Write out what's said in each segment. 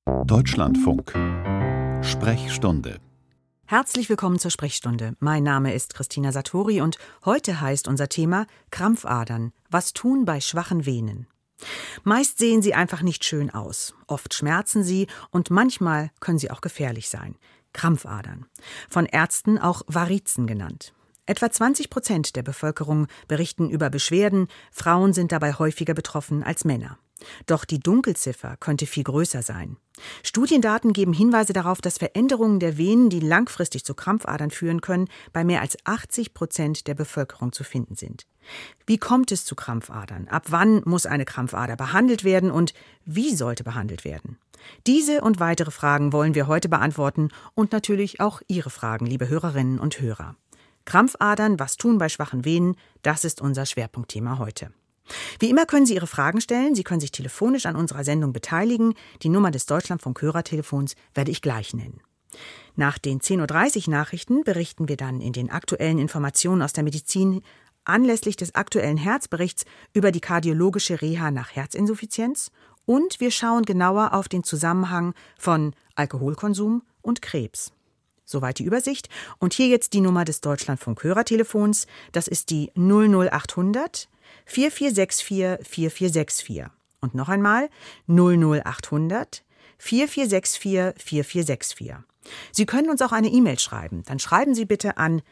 Deutschlandfunk. Sprechstunde. Herzlich willkommen zur Sprechstunde. Mein Name ist Christina Satori und heute heißt unser Thema Krampfadern. Was tun bei schwachen Venen? Meist sehen sie einfach nicht schön aus. Oft schmerzen sie und manchmal können sie auch gefährlich sein. Krampfadern. Von Ärzten auch Varizen genannt. Etwa 20% der Bevölkerung berichten über Beschwerden. Frauen sind dabei häufiger betroffen als Männer. Doch die Dunkelziffer könnte viel größer sein. Studiendaten geben Hinweise darauf, dass Veränderungen der Venen, die langfristig zu Krampfadern führen können, bei mehr als 80% der Bevölkerung zu finden sind. Wie kommt es zu Krampfadern? Ab wann muss eine Krampfader behandelt werden und wie sollte behandelt werden? Diese und weitere Fragen wollen wir heute beantworten und natürlich auch Ihre Fragen, liebe Hörerinnen und Hörer. Krampfadern, was tun bei schwachen Venen? Das ist unser Schwerpunktthema heute. Wie immer können Sie Ihre Fragen stellen. Sie können sich telefonisch an unserer Sendung beteiligen. Die Nummer des Deutschlandfunk-Hörertelefons werde ich gleich nennen. Nach den 10.30 Uhr Nachrichten berichten wir dann in den aktuellen Informationen aus der Medizin anlässlich des aktuellen Herzberichts über die kardiologische Reha nach Herzinsuffizienz und wir schauen genauer auf den Zusammenhang von Alkoholkonsum und Krebs. Soweit die Übersicht. Und hier jetzt die Nummer des Deutschlandfunk-Hörertelefons. Das ist die 00800 4464 4464. Und noch einmal 00800 4464 4464. Sie können uns auch eine E-Mail schreiben. Dann schreiben Sie bitte an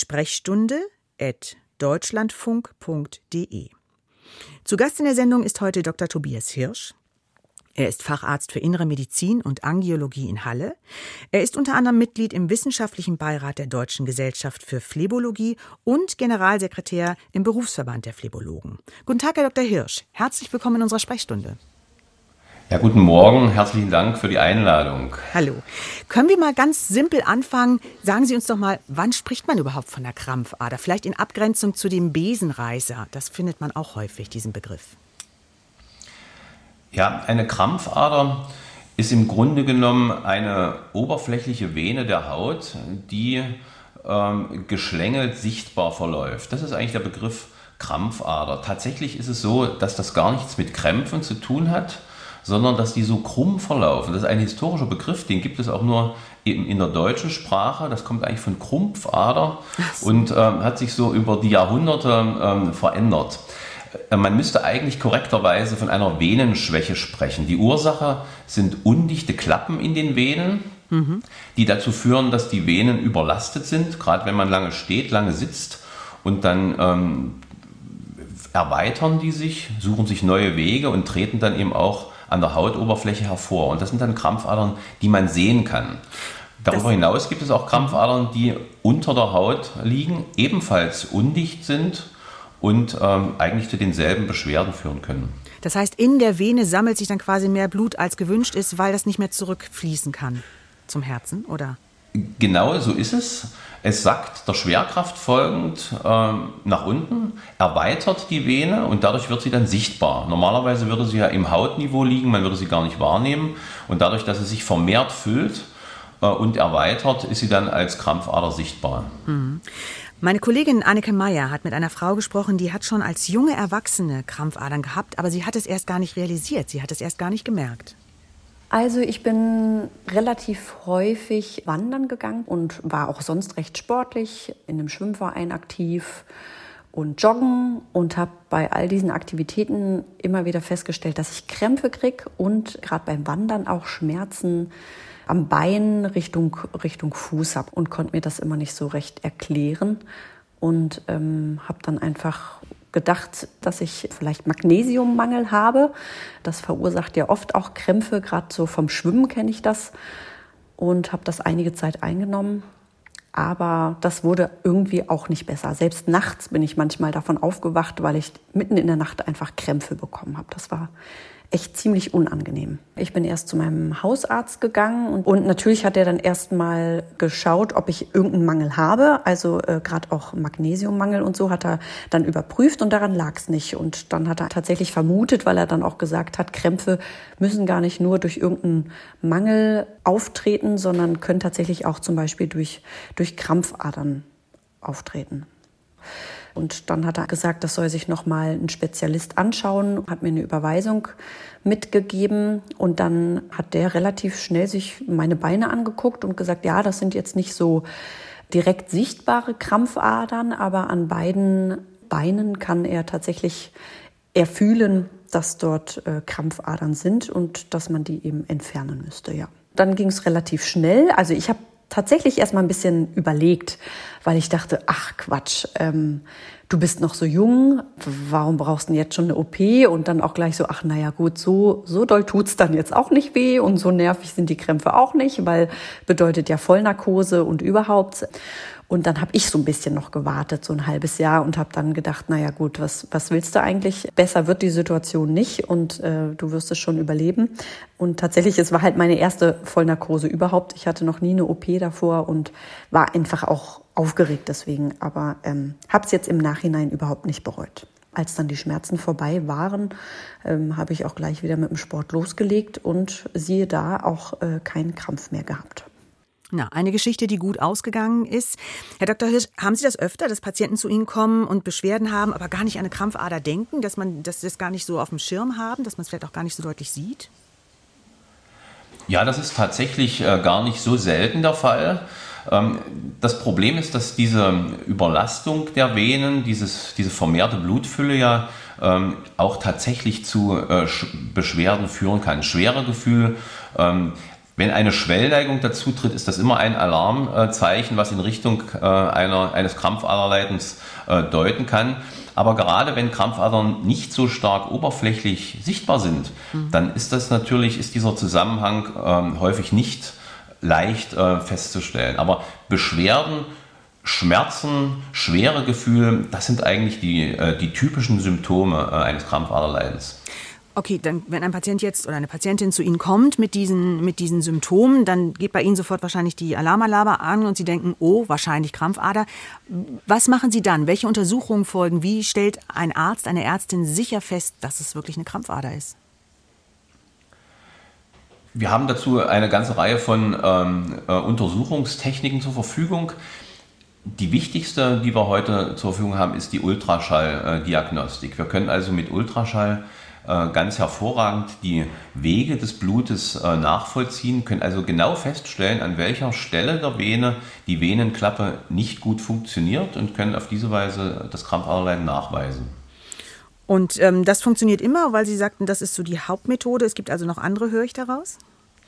sprechstunde@deutschlandfunk.de. Zu Gast in der Sendung ist heute Dr. Tobias Hirsch. Er ist Facharzt für Innere Medizin und Angiologie in Halle. Er ist unter anderem Mitglied im Wissenschaftlichen Beirat der Deutschen Gesellschaft für Phlebologie und Generalsekretär im Berufsverband der Phlebologen. Guten Tag, Herr Dr. Hirsch. Herzlich willkommen in unserer Sprechstunde. Ja, guten Morgen. Herzlichen Dank für die Einladung. Hallo. Können wir mal ganz simpel anfangen? Sagen Sie uns doch mal, wann spricht man überhaupt von der Krampfader? Vielleicht in Abgrenzung zu dem Besenreißer. Das findet man auch häufig, diesen Begriff. Ja, eine Krampfader ist im Grunde genommen eine oberflächliche Vene der Haut, die geschlängelt sichtbar verläuft. Das ist eigentlich der Begriff Krampfader. Tatsächlich ist es so, dass das gar nichts mit Krämpfen zu tun hat, sondern dass die so krumm verlaufen. Das ist ein historischer Begriff, den gibt es auch nur in der deutschen Sprache. Das kommt eigentlich von Krumpfader und hat sich so über die Jahrhunderte verändert. Man müsste eigentlich korrekterweise von einer Venenschwäche sprechen. Die Ursache sind undichte Klappen in den Venen, die dazu führen, dass die Venen überlastet sind, gerade wenn man lange steht, lange sitzt und dann erweitern die sich, suchen sich neue Wege und treten dann eben auch an der Hautoberfläche hervor. Und das sind dann Krampfadern, die man sehen kann. Darüber hinaus gibt es auch Krampfadern, die unter der Haut liegen, ebenfalls undicht sind und eigentlich zu denselben Beschwerden führen können. Das heißt, in der Vene sammelt sich dann quasi mehr Blut, als gewünscht ist, weil das nicht mehr zurückfließen kann zum Herzen, oder? Genau so ist es. Es sackt der Schwerkraft folgend nach unten, erweitert die Vene und dadurch wird sie dann sichtbar. Normalerweise würde sie ja im Hautniveau liegen, man würde sie gar nicht wahrnehmen. Und dadurch, dass sie sich vermehrt füllt und erweitert, ist sie dann als Krampfader sichtbar. Mhm. Meine Kollegin Anneke Meyer hat mit einer Frau gesprochen, die hat schon als junge Erwachsene Krampfadern gehabt, aber sie hat es erst gar nicht realisiert, sie hat es erst gar nicht gemerkt. Also ich bin relativ häufig wandern gegangen und war auch sonst recht sportlich, in einem Schwimmverein aktiv und joggen und habe bei all diesen Aktivitäten immer wieder festgestellt, dass ich Krämpfe kriege und gerade beim Wandern auch Schmerzen am Bein Richtung Fuß habe und konnte mir das immer nicht so recht erklären und habe dann einfach gedacht, dass ich vielleicht Magnesiummangel habe. Das verursacht ja oft auch Krämpfe, gerade so vom Schwimmen kenne ich das und habe das einige Zeit eingenommen. Aber das wurde irgendwie auch nicht besser. Selbst nachts bin ich manchmal davon aufgewacht, weil ich mitten in der Nacht einfach Krämpfe bekommen habe. Das war echt ziemlich unangenehm. Ich bin erst zu meinem Hausarzt gegangen und natürlich hat er dann erst mal geschaut, ob ich irgendeinen Mangel habe. Also gerade auch Magnesiummangel und so hat er dann überprüft und daran lag es nicht. Und dann hat er tatsächlich vermutet, weil er dann auch gesagt hat, Krämpfe müssen gar nicht nur durch irgendeinen Mangel auftreten, sondern können tatsächlich auch zum Beispiel durch Krampfadern auftreten. Und dann hat er gesagt, das soll sich nochmal ein Spezialist anschauen, hat mir eine Überweisung mitgegeben. Und dann hat der relativ schnell sich meine Beine angeguckt und gesagt, ja, das sind jetzt nicht so direkt sichtbare Krampfadern, aber an beiden Beinen kann er tatsächlich erfühlen, dass dort Krampfadern sind und dass man die eben entfernen müsste, ja. Dann ging es relativ schnell. Also ich habe tatsächlich erst mal ein bisschen überlegt, weil ich dachte, ach Quatsch, du bist noch so jung, warum brauchst du denn jetzt schon eine OP? Und dann auch gleich so, ach naja gut, so doll tut's dann jetzt auch nicht weh und so nervig sind die Krämpfe auch nicht, weil bedeutet ja Vollnarkose und überhaupt. Und dann habe ich so ein bisschen noch gewartet, so ein halbes Jahr, und habe dann gedacht, naja gut, was willst du eigentlich? Besser wird die Situation nicht und du wirst es schon überleben. Und tatsächlich, es war halt meine erste Vollnarkose überhaupt. Ich hatte noch nie eine OP davor und war einfach auch aufgeregt deswegen. Aber habe es jetzt im Nachhinein überhaupt nicht bereut. Als dann die Schmerzen vorbei waren, habe ich auch gleich wieder mit dem Sport losgelegt und siehe da, auch keinen Krampf mehr gehabt. Na, eine Geschichte, die gut ausgegangen ist. Herr Dr. Hirsch, haben Sie das öfter, dass Patienten zu Ihnen kommen und Beschwerden haben, aber gar nicht an eine Krampfader denken, dass Sie das gar nicht so auf dem Schirm haben, dass man es vielleicht auch gar nicht so deutlich sieht? Ja, das ist tatsächlich gar nicht so selten der Fall. Das Problem ist, dass diese Überlastung der Venen, diese vermehrte Blutfülle ja auch tatsächlich zu Beschwerden führen kann. Schwere Gefühl. Wenn eine Schwellneigung dazu tritt, ist das immer ein Alarmzeichen, was in Richtung eines Krampfaderleidens deuten kann. Aber gerade wenn Krampfadern nicht so stark oberflächlich sichtbar sind, dann ist dieser Zusammenhang häufig nicht leicht festzustellen. Aber Beschwerden, Schmerzen, schwere Gefühle, das sind eigentlich die typischen Symptome eines Krampfaderleidens. Okay, dann, wenn ein Patient jetzt oder eine Patientin zu Ihnen kommt mit diesen Symptomen, dann geht bei Ihnen sofort wahrscheinlich die Alarmanlage an und Sie denken, oh, wahrscheinlich Krampfader. Was machen Sie dann? Welche Untersuchungen folgen? Wie stellt ein Arzt, eine Ärztin sicher fest, dass es wirklich eine Krampfader ist? Wir haben dazu eine ganze Reihe von Untersuchungstechniken zur Verfügung. Die wichtigste, die wir heute zur Verfügung haben, ist die Ultraschalldiagnostik. Wir können also mit Ultraschall ganz hervorragend die Wege des Blutes nachvollziehen, können also genau feststellen, an welcher Stelle der Vene die Venenklappe nicht gut funktioniert und können auf diese Weise das Krampfaderleiden nachweisen. Und das funktioniert immer, weil Sie sagten, das ist so die Hauptmethode. Es gibt also noch andere, höre ich daraus?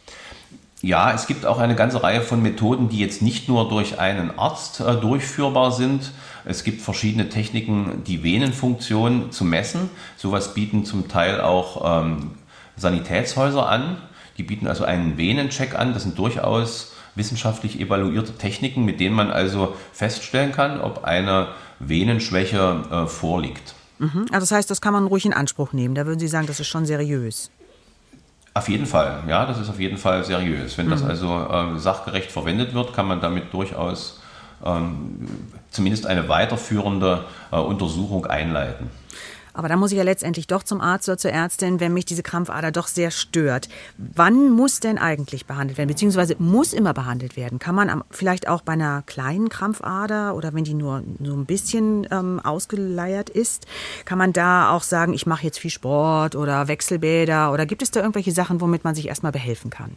Ja, es gibt auch eine ganze Reihe von Methoden, die jetzt nicht nur durch einen Arzt durchführbar sind. Es gibt verschiedene Techniken, die Venenfunktion zu messen. Sowas bieten zum Teil auch Sanitätshäuser an. Die bieten also einen Venencheck an. Das sind durchaus wissenschaftlich evaluierte Techniken, mit denen man also feststellen kann, ob eine Venenschwäche vorliegt. Also das heißt, das kann man ruhig in Anspruch nehmen. Da würden Sie sagen, das ist schon seriös. Auf jeden Fall, ja, das ist auf jeden Fall seriös. Wenn das also sachgerecht verwendet wird, kann man damit durchaus zumindest eine weiterführende Untersuchung einleiten. Aber da muss ich ja letztendlich doch zum Arzt oder zur Ärztin, wenn mich diese Krampfader doch sehr stört. Wann muss denn eigentlich behandelt werden, beziehungsweise muss immer behandelt werden? Kann man vielleicht auch bei einer kleinen Krampfader oder wenn die nur so ein bisschen ausgeleiert ist, kann man da auch sagen, ich mache jetzt viel Sport oder Wechselbäder, oder gibt es da irgendwelche Sachen, womit man sich erstmal behelfen kann?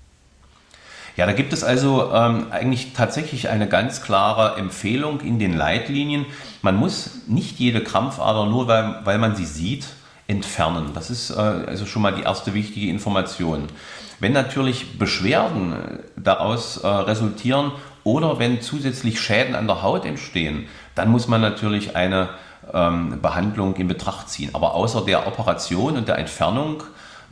Ja, da gibt es also eigentlich tatsächlich eine ganz klare Empfehlung in den Leitlinien. Man muss nicht jede Krampfader, nur weil man sie sieht, entfernen. Das ist also schon mal die erste wichtige Information. Wenn natürlich Beschwerden daraus resultieren oder wenn zusätzlich Schäden an der Haut entstehen, dann muss man natürlich eine Behandlung in Betracht ziehen. Aber außer der Operation und der Entfernung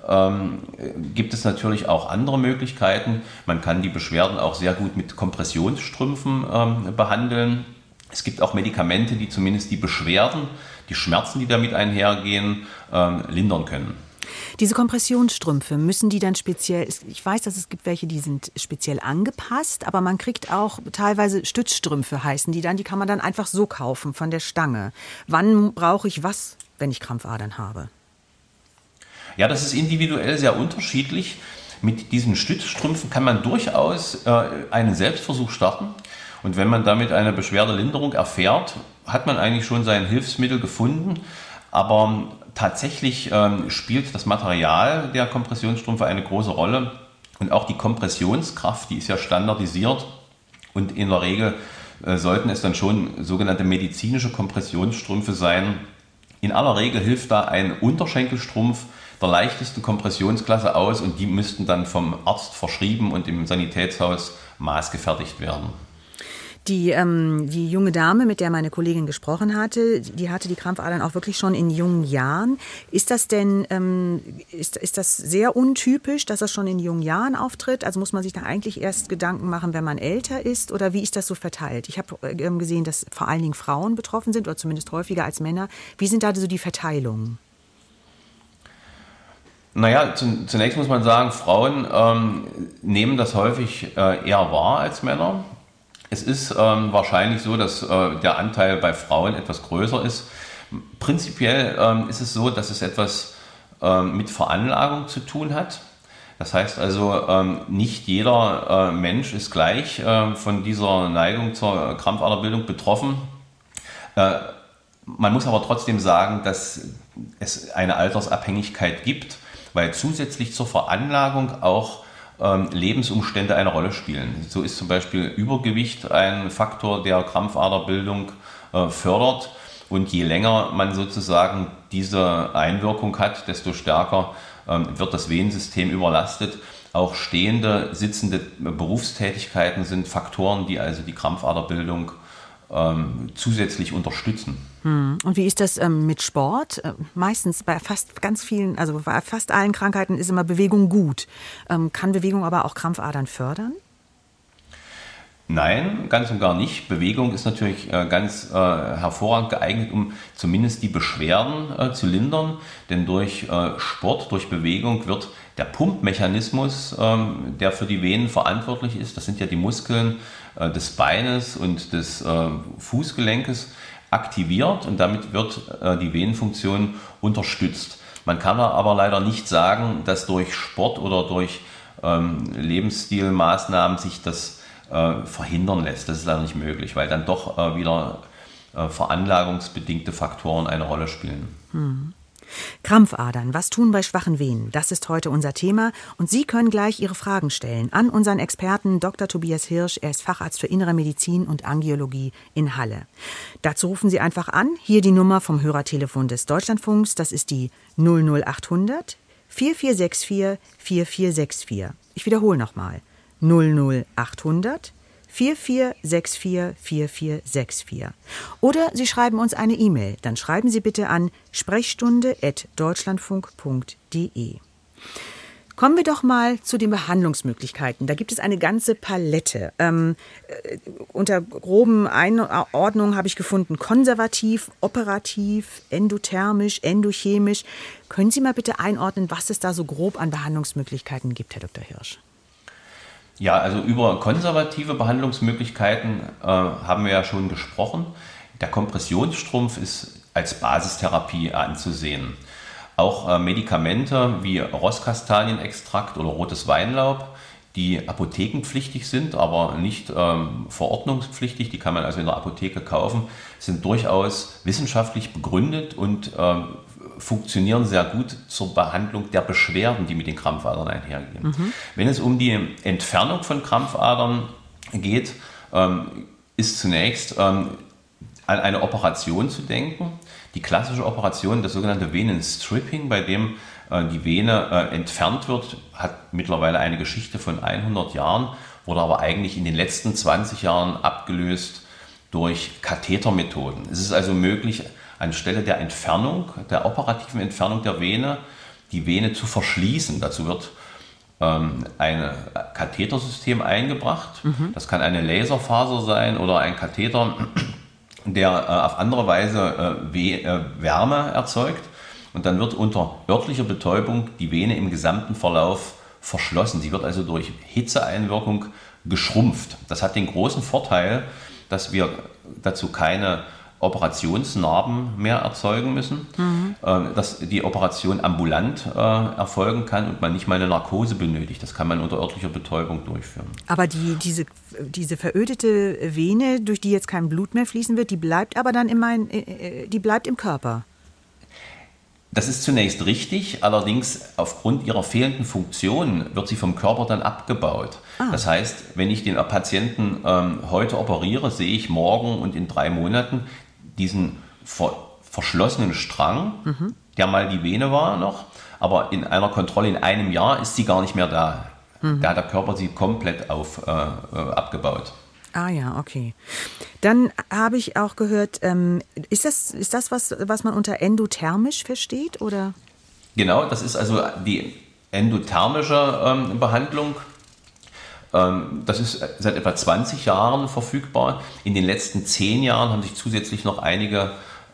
gibt es natürlich auch andere Möglichkeiten. Man kann die Beschwerden auch sehr gut mit Kompressionsstrümpfen behandeln. Es gibt auch Medikamente, die zumindest die Beschwerden, die Schmerzen, die damit einhergehen, lindern können. Diese Kompressionsstrümpfe, müssen die dann speziell, ich weiß, dass es gibt welche, die sind speziell angepasst, aber man kriegt auch teilweise Stützstrümpfe, heißen die dann, die kann man dann einfach so kaufen von der Stange. Wann brauche ich was, wenn ich Krampfadern habe? Ja, das ist individuell sehr unterschiedlich. Mit diesen Stützstrümpfen kann man durchaus einen Selbstversuch starten. Und wenn man damit eine Beschwerdelinderung erfährt, hat man eigentlich schon sein Hilfsmittel gefunden, aber tatsächlich spielt das Material der Kompressionsstrümpfe eine große Rolle und auch die Kompressionskraft, die ist ja standardisiert und in der Regel sollten es dann schon sogenannte medizinische Kompressionsstrümpfe sein. In aller Regel hilft da ein Unterschenkelstrumpf der leichtesten Kompressionsklasse aus und die müssten dann vom Arzt verschrieben und im Sanitätshaus maßgefertigt werden. Die junge Dame, mit der meine Kollegin gesprochen hatte, die hatte die Krampfadern auch wirklich schon in jungen Jahren. Ist das denn ist das sehr untypisch, dass das schon in jungen Jahren auftritt? Also muss man sich da eigentlich erst Gedanken machen, wenn man älter ist? Oder wie ist das so verteilt? Ich habe gesehen, dass vor allen Dingen Frauen betroffen sind oder zumindest häufiger als Männer. Wie sind da so die Verteilungen? Naja, zunächst muss man sagen, Frauen nehmen das häufig eher wahr als Männer. Es ist wahrscheinlich so, dass der Anteil bei Frauen etwas größer ist. Prinzipiell ist es so, dass es etwas mit Veranlagung zu tun hat. Das heißt also, nicht jeder Mensch ist gleich von dieser Neigung zur Krampfaderbildung betroffen. Man muss aber trotzdem sagen, dass es eine Altersabhängigkeit gibt, weil zusätzlich zur Veranlagung auch Lebensumstände eine Rolle spielen. So ist zum Beispiel Übergewicht ein Faktor, der Krampfaderbildung fördert. Und je länger man sozusagen diese Einwirkung hat, desto stärker wird das Venensystem überlastet. Auch stehende, sitzende Berufstätigkeiten sind Faktoren, die also die Krampfaderbildung zusätzlich unterstützen. Und wie ist das mit Sport? Meistens bei fast ganz vielen, also bei fast allen Krankheiten ist immer Bewegung gut. Kann Bewegung aber auch Krampfadern fördern? Nein, ganz und gar nicht. Bewegung ist natürlich ganz hervorragend geeignet, um zumindest die Beschwerden zu lindern. Denn durch Sport, durch Bewegung wird der Pumpmechanismus, der für die Venen verantwortlich ist, das sind ja die Muskeln des Beines und des Fußgelenkes, aktiviert und damit wird die Venenfunktion unterstützt. Man kann aber leider nicht sagen, dass durch Sport oder durch Lebensstilmaßnahmen sich das verhindern lässt. Das ist leider nicht möglich, weil dann doch wieder veranlagungsbedingte Faktoren eine Rolle spielen. Krampfadern, was tun bei schwachen Venen? Das ist heute unser Thema und Sie können gleich Ihre Fragen stellen an unseren Experten Dr. Tobias Hirsch. Er ist Facharzt für Innere Medizin und Angiologie in Halle. Dazu rufen Sie einfach an. Hier die Nummer vom Hörertelefon des Deutschlandfunks. Das ist die 00800 4464 4464. Ich wiederhole nochmal. 00800 4464 4464. Oder Sie schreiben uns eine E-Mail. Dann schreiben Sie bitte an sprechstunde@deutschlandfunk.de. Kommen wir doch mal zu den Behandlungsmöglichkeiten. Da gibt es eine ganze Palette. Unter groben Einordnungen habe ich gefunden: konservativ, operativ, endothermisch, endochemisch. Können Sie mal bitte einordnen, was es da so grob an Behandlungsmöglichkeiten gibt, Herr Dr. Hirsch? Ja, also über konservative Behandlungsmöglichkeiten haben wir ja schon gesprochen. Der Kompressionsstrumpf ist als Basistherapie anzusehen. Auch Medikamente wie Rosskastanienextrakt oder rotes Weinlaub, die apothekenpflichtig sind, aber nicht verordnungspflichtig, die kann man also in der Apotheke kaufen, sind durchaus wissenschaftlich begründet und funktionieren sehr gut zur Behandlung der Beschwerden, die mit den Krampfadern einhergehen. Wenn es um die Entfernung von Krampfadern geht, ist zunächst an eine Operation zu denken. Die klassische Operation, das sogenannte Venenstripping, bei dem die Vene entfernt wird, hat mittlerweile eine Geschichte von 100 Jahren, wurde aber eigentlich in den letzten 20 Jahren abgelöst durch Kathetermethoden. Es ist also möglich, anstelle der Entfernung, der operativen Entfernung der Vene, die Vene zu verschließen. Dazu wird ein Kathetersystem eingebracht. Das kann eine Laserfaser sein oder ein Katheter, der auf andere Weise Wärme erzeugt. Und dann wird unter örtlicher Betäubung die Vene im gesamten Verlauf verschlossen. Sie wird also durch Hitzeeinwirkung geschrumpft. Das hat den großen Vorteil, dass wir dazu keine Operationsnarben mehr erzeugen müssen, dass die Operation ambulant erfolgen kann und man nicht mal eine Narkose benötigt. Das kann man unter örtlicher Betäubung durchführen. Aber diese verödete Vene, durch die jetzt kein Blut mehr fließen wird, die bleibt aber dann die bleibt im Körper. Das ist zunächst richtig, allerdings aufgrund ihrer fehlenden Funktion wird sie vom Körper dann abgebaut. Das heißt, wenn ich den Patienten heute operiere, sehe ich morgen und in 3 Monaten diesen verschlossenen Strang, der mal die Vene war noch, aber in einer Kontrolle in einem Jahr ist sie gar nicht mehr da. Da hat der Körper sie komplett abgebaut. Ah ja, okay. Dann habe ich auch gehört, ist das was man unter endothermisch versteht, oder? Genau, das ist also die endothermische Behandlung. Das ist seit etwa 20 Jahren verfügbar. In den letzten 10 Jahren haben sich zusätzlich noch einige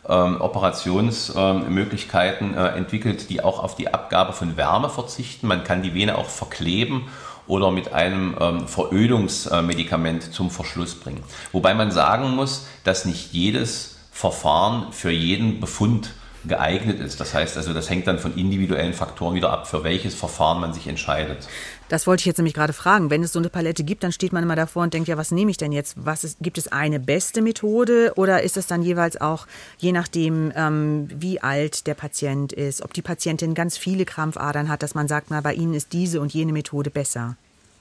Operationsmöglichkeiten entwickelt, die auch auf die Abgabe von Wärme verzichten. Man kann die Vene auch verkleben oder mit einem Verödungsmedikament zum Verschluss bringen. Wobei man sagen muss, dass nicht jedes Verfahren für jeden Befund geeignet ist. Das heißt also, das hängt dann von individuellen Faktoren wieder ab, für welches Verfahren man sich entscheidet. Das wollte ich jetzt nämlich gerade fragen. Wenn es so eine Palette gibt, dann steht man immer davor und denkt, ja, was nehme ich denn jetzt? Gibt es eine beste Methode oder ist es dann jeweils auch, je nachdem, wie alt der Patient ist, ob die Patientin ganz viele Krampfadern hat, dass man sagt, na, bei Ihnen ist diese und jene Methode besser?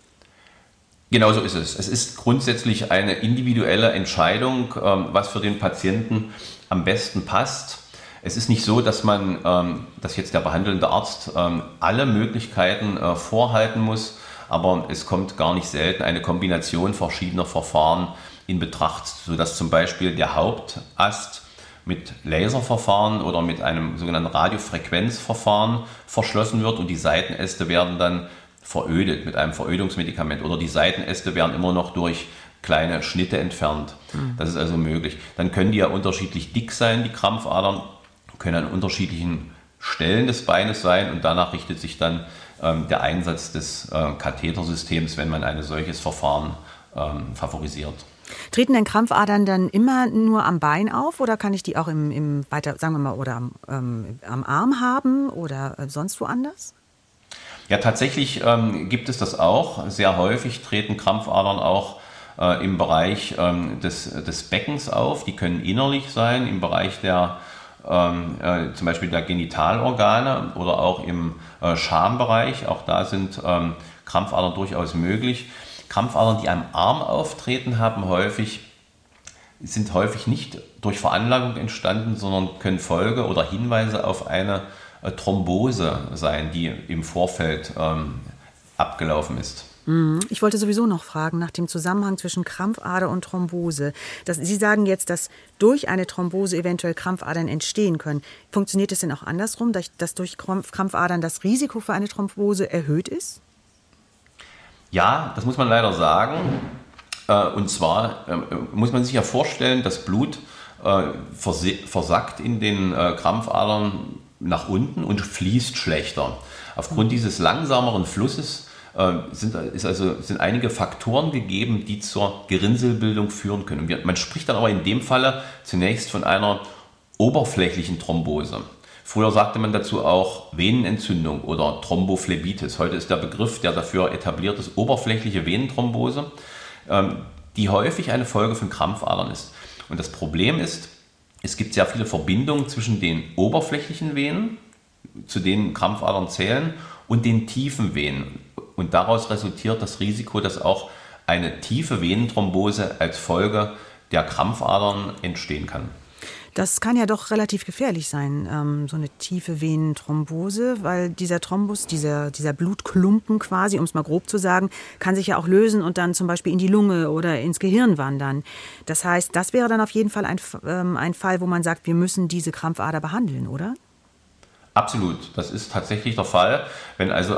Genau so ist es. Es ist grundsätzlich eine individuelle Entscheidung, was für den Patienten am besten passt. Es ist nicht so, dass dass jetzt der behandelnde Arzt alle Möglichkeiten vorhalten muss, aber es kommt gar nicht selten eine Kombination verschiedener Verfahren in Betracht, sodass zum Beispiel der Hauptast mit Laserverfahren oder mit einem sogenannten Radiofrequenzverfahren verschlossen wird und die Seitenäste werden dann verödet mit einem Verödungsmedikament oder die Seitenäste werden immer noch durch kleine Schnitte entfernt. Das ist also möglich. Dann können die ja unterschiedlich dick sein, die Krampfadern, können an unterschiedlichen Stellen des Beines sein und danach richtet sich dann der Einsatz des Kathetersystems, wenn man ein solches Verfahren favorisiert. Treten denn Krampfadern dann immer nur am Bein auf oder kann ich die auch weiter, sagen wir mal, oder am Arm haben oder sonst woanders? Ja, tatsächlich gibt es das auch. Sehr häufig treten Krampfadern auch im Bereich des Beckens auf. Die können innerlich sein, im Bereich zum Beispiel der Genitalorgane oder auch im Schambereich. Auch da sind Krampfadern durchaus möglich. Krampfadern, die am Arm auftreten, sind häufig nicht durch Veranlagung entstanden, sondern können Folge oder Hinweise auf eine Thrombose sein, die im Vorfeld abgelaufen ist. Ich wollte sowieso noch fragen nach dem Zusammenhang zwischen Krampfader und Thrombose. Sie sagen jetzt, dass durch eine Thrombose eventuell Krampfadern entstehen können. Funktioniert es denn auch andersrum, dass durch Krampfadern das Risiko für eine Thrombose erhöht ist? Ja, das muss man leider sagen. Und zwar muss man sich ja vorstellen, das Blut versackt in den Krampfadern nach unten und fließt schlechter. Aufgrund dieses langsameren Flusses sind einige Faktoren gegeben, die zur Gerinnselbildung führen können. Man spricht dann aber in dem Falle zunächst von einer oberflächlichen Thrombose. Früher sagte man dazu auch Venenentzündung oder Thrombophlebitis. Heute ist der Begriff, der dafür etabliert ist, oberflächliche Venenthrombose, die häufig eine Folge von Krampfadern ist. Und das Problem ist, es gibt sehr viele Verbindungen zwischen den oberflächlichen Venen, zu denen Krampfadern zählen, und den tiefen Venen. Und daraus resultiert das Risiko, dass auch eine tiefe Venenthrombose als Folge der Krampfadern entstehen kann. Das kann ja doch relativ gefährlich sein, so eine tiefe Venenthrombose, weil dieser Thrombus, dieser Blutklumpen quasi, um es mal grob zu sagen, kann sich ja auch lösen und dann zum Beispiel in die Lunge oder ins Gehirn wandern. Das heißt, das wäre dann auf jeden Fall ein Fall, wo man sagt, wir müssen diese Krampfader behandeln, oder? Absolut, das ist tatsächlich der Fall. Wenn also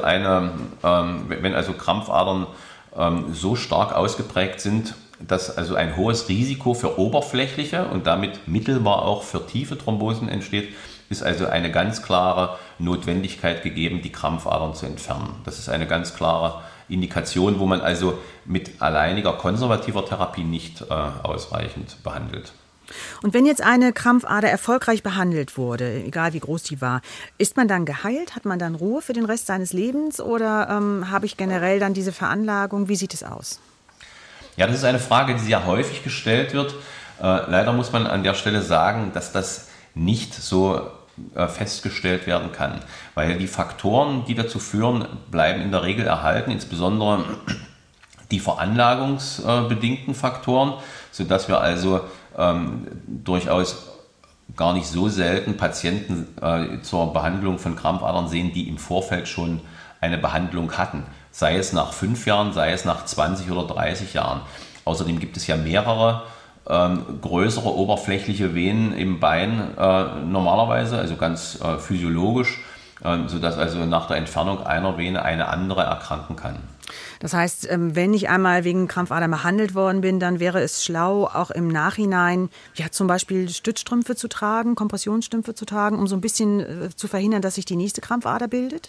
Krampfadern so stark ausgeprägt sind, dass also ein hohes Risiko für oberflächliche und damit mittelbar auch für tiefe Thrombosen entsteht, ist also eine ganz klare Notwendigkeit gegeben, die Krampfadern zu entfernen. Das ist eine ganz klare Indikation, wo man also mit alleiniger konservativer Therapie nicht ausreichend behandelt. Und wenn jetzt eine Krampfader erfolgreich behandelt wurde, egal wie groß die war, ist man dann geheilt? Hat man dann Ruhe für den Rest seines Lebens oder habe ich generell dann diese Veranlagung? Wie sieht es aus? Ja, das ist eine Frage, die sehr häufig gestellt wird. Leider muss man an der Stelle sagen, dass das nicht so festgestellt werden kann, weil die Faktoren, die dazu führen, bleiben in der Regel erhalten, insbesondere die veranlagungsbedingten Faktoren, sodass wir also durchaus gar nicht so selten Patienten zur Behandlung von Krampfadern sehen, die im Vorfeld schon eine Behandlung hatten, sei es nach 5 Jahren, sei es nach 20 oder 30 Jahren. Außerdem gibt es ja mehrere größere oberflächliche Venen im Bein normalerweise, also ganz physiologisch, sodass also nach der Entfernung einer Vene eine andere erkranken kann. Das heißt, wenn ich einmal wegen Krampfadern behandelt worden bin, dann wäre es schlau, auch im Nachhinein ja zum Beispiel Stützstrümpfe zu tragen, Kompressionsstrümpfe zu tragen, um so ein bisschen zu verhindern, dass sich die nächste Krampfader bildet?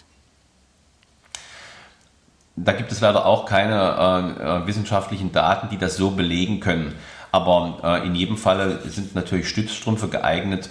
Da gibt es leider auch keine wissenschaftlichen Daten, die das so belegen können. Aber in jedem Fall sind natürlich Stützstrümpfe geeignet,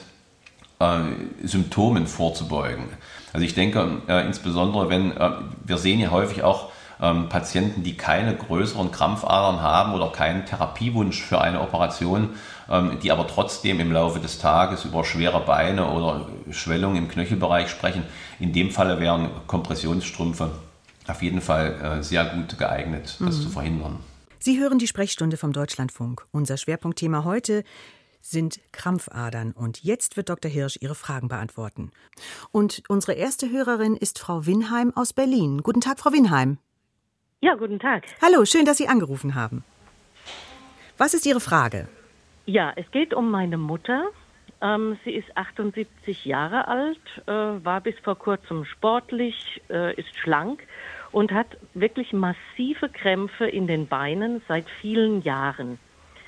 Symptomen vorzubeugen. Also ich denke, insbesondere wenn, wir sehen ja häufig auch Patienten, die keine größeren Krampfadern haben oder keinen Therapiewunsch für eine Operation, die aber trotzdem im Laufe des Tages über schwere Beine oder Schwellungen im Knöchelbereich sprechen. In dem Falle wären Kompressionsstrümpfe auf jeden Fall sehr gut geeignet, das zu verhindern. Sie hören die Sprechstunde vom Deutschlandfunk. Unser Schwerpunktthema heute sind Krampfadern. Und jetzt wird Dr. Hirsch Ihre Fragen beantworten. Und unsere erste Hörerin ist Frau Winheim aus Berlin. Guten Tag, Frau Winheim. Ja, guten Tag. Hallo, schön, dass Sie angerufen haben. Was ist Ihre Frage? Ja, es geht um meine Mutter. Sie ist 78 Jahre alt, war bis vor kurzem sportlich, ist schlank und hat wirklich massive Krämpfe in den Beinen seit vielen Jahren.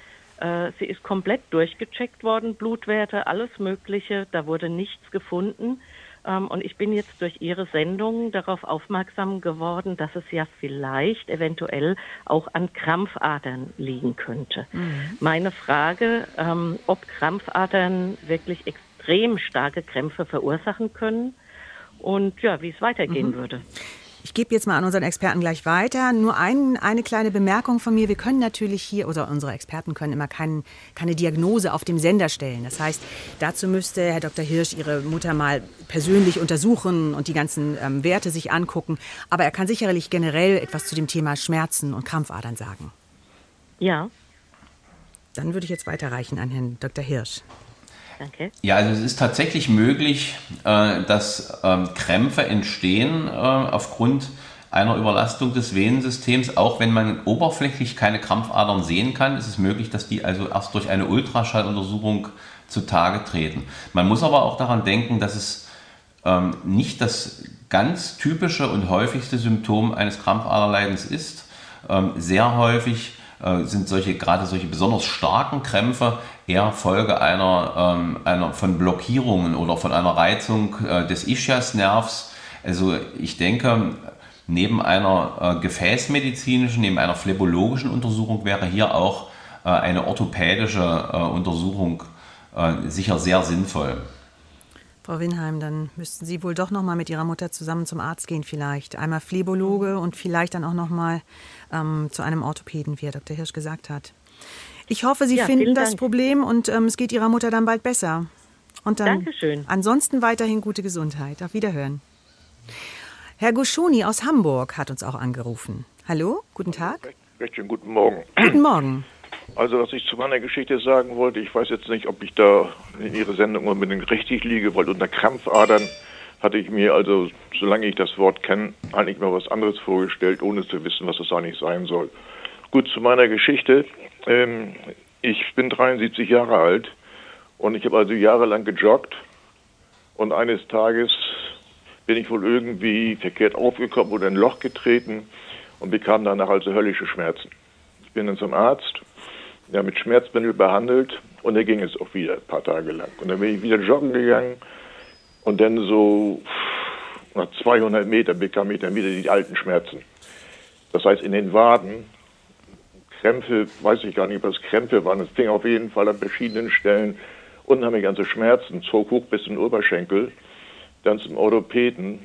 Sie ist komplett durchgecheckt worden, Blutwerte, alles Mögliche, da wurde nichts gefunden. Und ich bin jetzt durch Ihre Sendung darauf aufmerksam geworden, dass es ja vielleicht eventuell auch an Krampfadern liegen könnte. Meine Frage, ob Krampfadern wirklich extrem starke Krämpfe verursachen können und ja, wie es weitergehen würde. Ich gebe jetzt mal an unseren Experten gleich weiter. Nur eine kleine Bemerkung von mir. Wir können natürlich hier, oder unsere Experten können immer keine Diagnose auf dem Sender stellen. Das heißt, dazu müsste Herr Dr. Hirsch Ihre Mutter mal persönlich untersuchen und die ganzen Werte sich angucken. Aber er kann sicherlich generell etwas zu dem Thema Schmerzen und Krampfadern sagen. Ja. Dann würde ich jetzt weiterreichen an Herrn Dr. Hirsch. Danke. Ja, also es ist tatsächlich möglich, dass Krämpfe entstehen aufgrund einer Überlastung des Venensystems. Auch wenn man oberflächlich keine Krampfadern sehen kann, ist es möglich, dass die also erst durch eine Ultraschalluntersuchung zutage treten. Man muss aber auch daran denken, dass es nicht das ganz typische und häufigste Symptom eines Krampfaderleidens ist. Sehr häufig sind gerade solche besonders starken Krämpfe eher Folge einer von Blockierungen oder von einer Reizung des Ischiasnervs. Also ich denke, neben einer gefäßmedizinischen, neben einer phlebologischen Untersuchung wäre hier auch eine orthopädische Untersuchung sicher sehr sinnvoll. Frau Winheim, dann müssten Sie wohl doch noch mal mit Ihrer Mutter zusammen zum Arzt gehen vielleicht. Einmal Phlebologe und vielleicht dann auch noch mal zu einem Orthopäden, wie Herr Dr. Hirsch gesagt hat. Ich hoffe, Sie finden das Problem und es geht Ihrer Mutter dann bald besser. Und dann Dankeschön. Ansonsten weiterhin gute Gesundheit. Auf Wiederhören. Herr Guschuni aus Hamburg hat uns auch angerufen. Hallo, guten Tag. Recht schön, guten Morgen. Guten Morgen. Also, was ich zu meiner Geschichte sagen wollte, ich weiß jetzt nicht, ob ich da in Ihrer Sendung unbedingt richtig liege, weil unter Krampfadern hatte ich mir, also solange ich das Wort kenne, eigentlich mal was anderes vorgestellt, ohne zu wissen, was das eigentlich sein soll. Gut, zu meiner Geschichte. Ich bin 73 Jahre alt und ich habe also jahrelang gejoggt und eines Tages bin ich wohl irgendwie verkehrt aufgekommen oder in ein Loch getreten und bekam danach also höllische Schmerzen. Ich bin dann zum Arzt, der mit Schmerzmittel behandelt und da ging es auch wieder ein paar Tage lang. Und dann bin ich wieder joggen gegangen und dann so nach 200 Metern bekam ich dann wieder die alten Schmerzen. Das heißt in den Waden, Krämpfe, weiß ich gar nicht, ob das Krämpfe waren. Es fing auf jeden Fall an verschiedenen Stellen unheimlich an zu schmerzen, zog hoch bis in den Oberschenkel. Dann zum Orthopäden,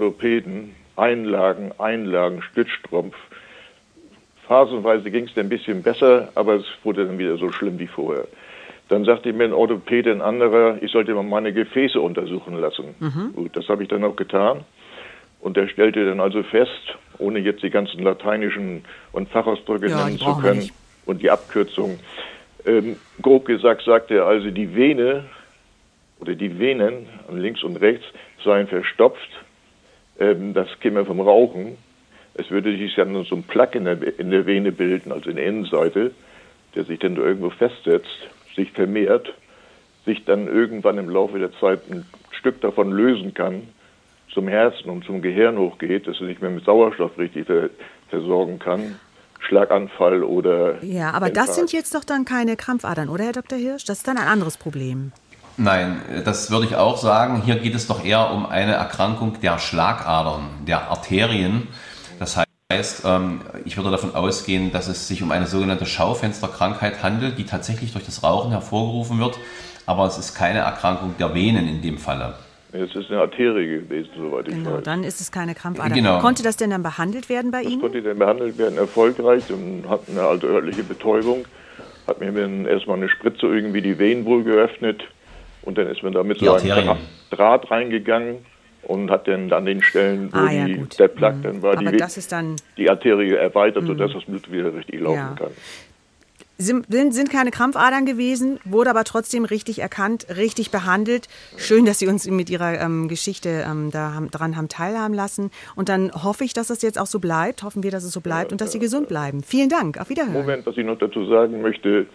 Einlagen, Stützstrumpf. Phasenweise ging es dann ein bisschen besser, aber es wurde dann wieder so schlimm wie vorher. Dann sagte mir ein Orthopäde, ein anderer, ich sollte mal meine Gefäße untersuchen lassen. Gut, das habe ich dann auch getan. Und der stellte dann also fest, ohne jetzt die ganzen lateinischen und Fachausdrücke nennen zu können und die Abkürzung, grob gesagt sagte er also, die Vene oder die Venen links und rechts seien verstopft. Das käme vom Rauchen. Es würde sich dann so ein Plaque in der Vene bilden, also in der Innenseite, der sich dann irgendwo festsetzt, sich vermehrt, sich dann irgendwann im Laufe der Zeit ein Stück davon lösen kann, zum Herzen und zum Gehirn hochgeht, dass er nicht mehr mit Sauerstoff richtig versorgen kann. Schlaganfall oder... Ja, aber Infarkt. Das sind jetzt doch dann keine Krampfadern, oder Herr Dr. Hirsch? Das ist dann ein anderes Problem. Nein, das würde ich auch sagen. Hier geht es doch eher um eine Erkrankung der Schlagadern, der Arterien. Das heißt, ich würde davon ausgehen, dass es sich um eine sogenannte Schaufensterkrankheit handelt, die tatsächlich durch das Rauchen hervorgerufen wird. Aber es ist keine Erkrankung der Venen in dem Falle. Es ist eine Arterie gewesen, soweit ich weiß. Dann ist es keine Krampfader. Genau. Konnte das denn dann behandelt werden bei Ihnen? Das konnte dann behandelt werden, erfolgreich, und hat eine alte örtliche Betäubung. Hat mir dann erstmal eine Spritze irgendwie die Venen wohl geöffnet und dann ist man da mit so einem Draht reingegangen und hat dann an den Stellen, wo der Plaque dann war, die Arterie erweitert, sodass das Blut wieder richtig laufen kann. Sind keine Krampfadern gewesen, wurde aber trotzdem richtig erkannt, richtig behandelt. Schön, dass Sie uns mit Ihrer Geschichte daran haben teilhaben lassen. Und dann hoffe ich, dass das jetzt auch so bleibt. Hoffen wir, dass es so bleibt und dass Sie gesund bleiben. Vielen Dank. Auf Wiederhören. Moment, was ich noch dazu sagen möchte.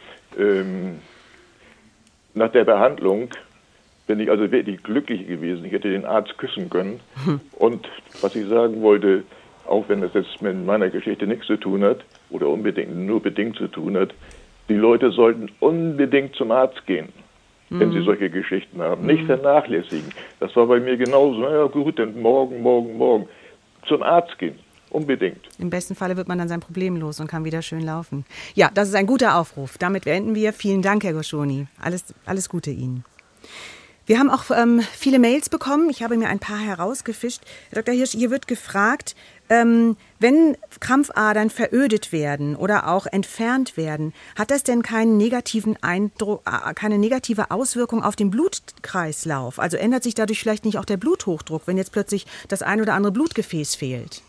Nach der Behandlung bin ich also wirklich glücklich gewesen. Ich hätte den Arzt küssen können. Und was ich sagen wollte, auch wenn das jetzt mit meiner Geschichte nichts zu tun hat oder nur bedingt zu tun hat, die Leute sollten unbedingt zum Arzt gehen, wenn sie solche Geschichten haben. Nicht vernachlässigen. Das war bei mir genauso. Na ja gut, dann morgen. Zum Arzt gehen. Unbedingt. Im besten Falle wird man dann sein Problem los und kann wieder schön laufen. Ja, das ist ein guter Aufruf. Damit beenden wir. Vielen Dank, Herr Goschoni. Alles Gute Ihnen. Wir haben auch viele Mails bekommen. Ich habe mir ein paar herausgefischt. Herr Dr. Hirsch, hier wird gefragt, wenn Krampfadern verödet werden oder auch entfernt werden, hat das denn keinen negativen Eindruck, keine negative Auswirkung auf den Blutkreislauf? Also ändert sich dadurch vielleicht nicht auch der Bluthochdruck, wenn jetzt plötzlich das ein oder andere Blutgefäß fehlt?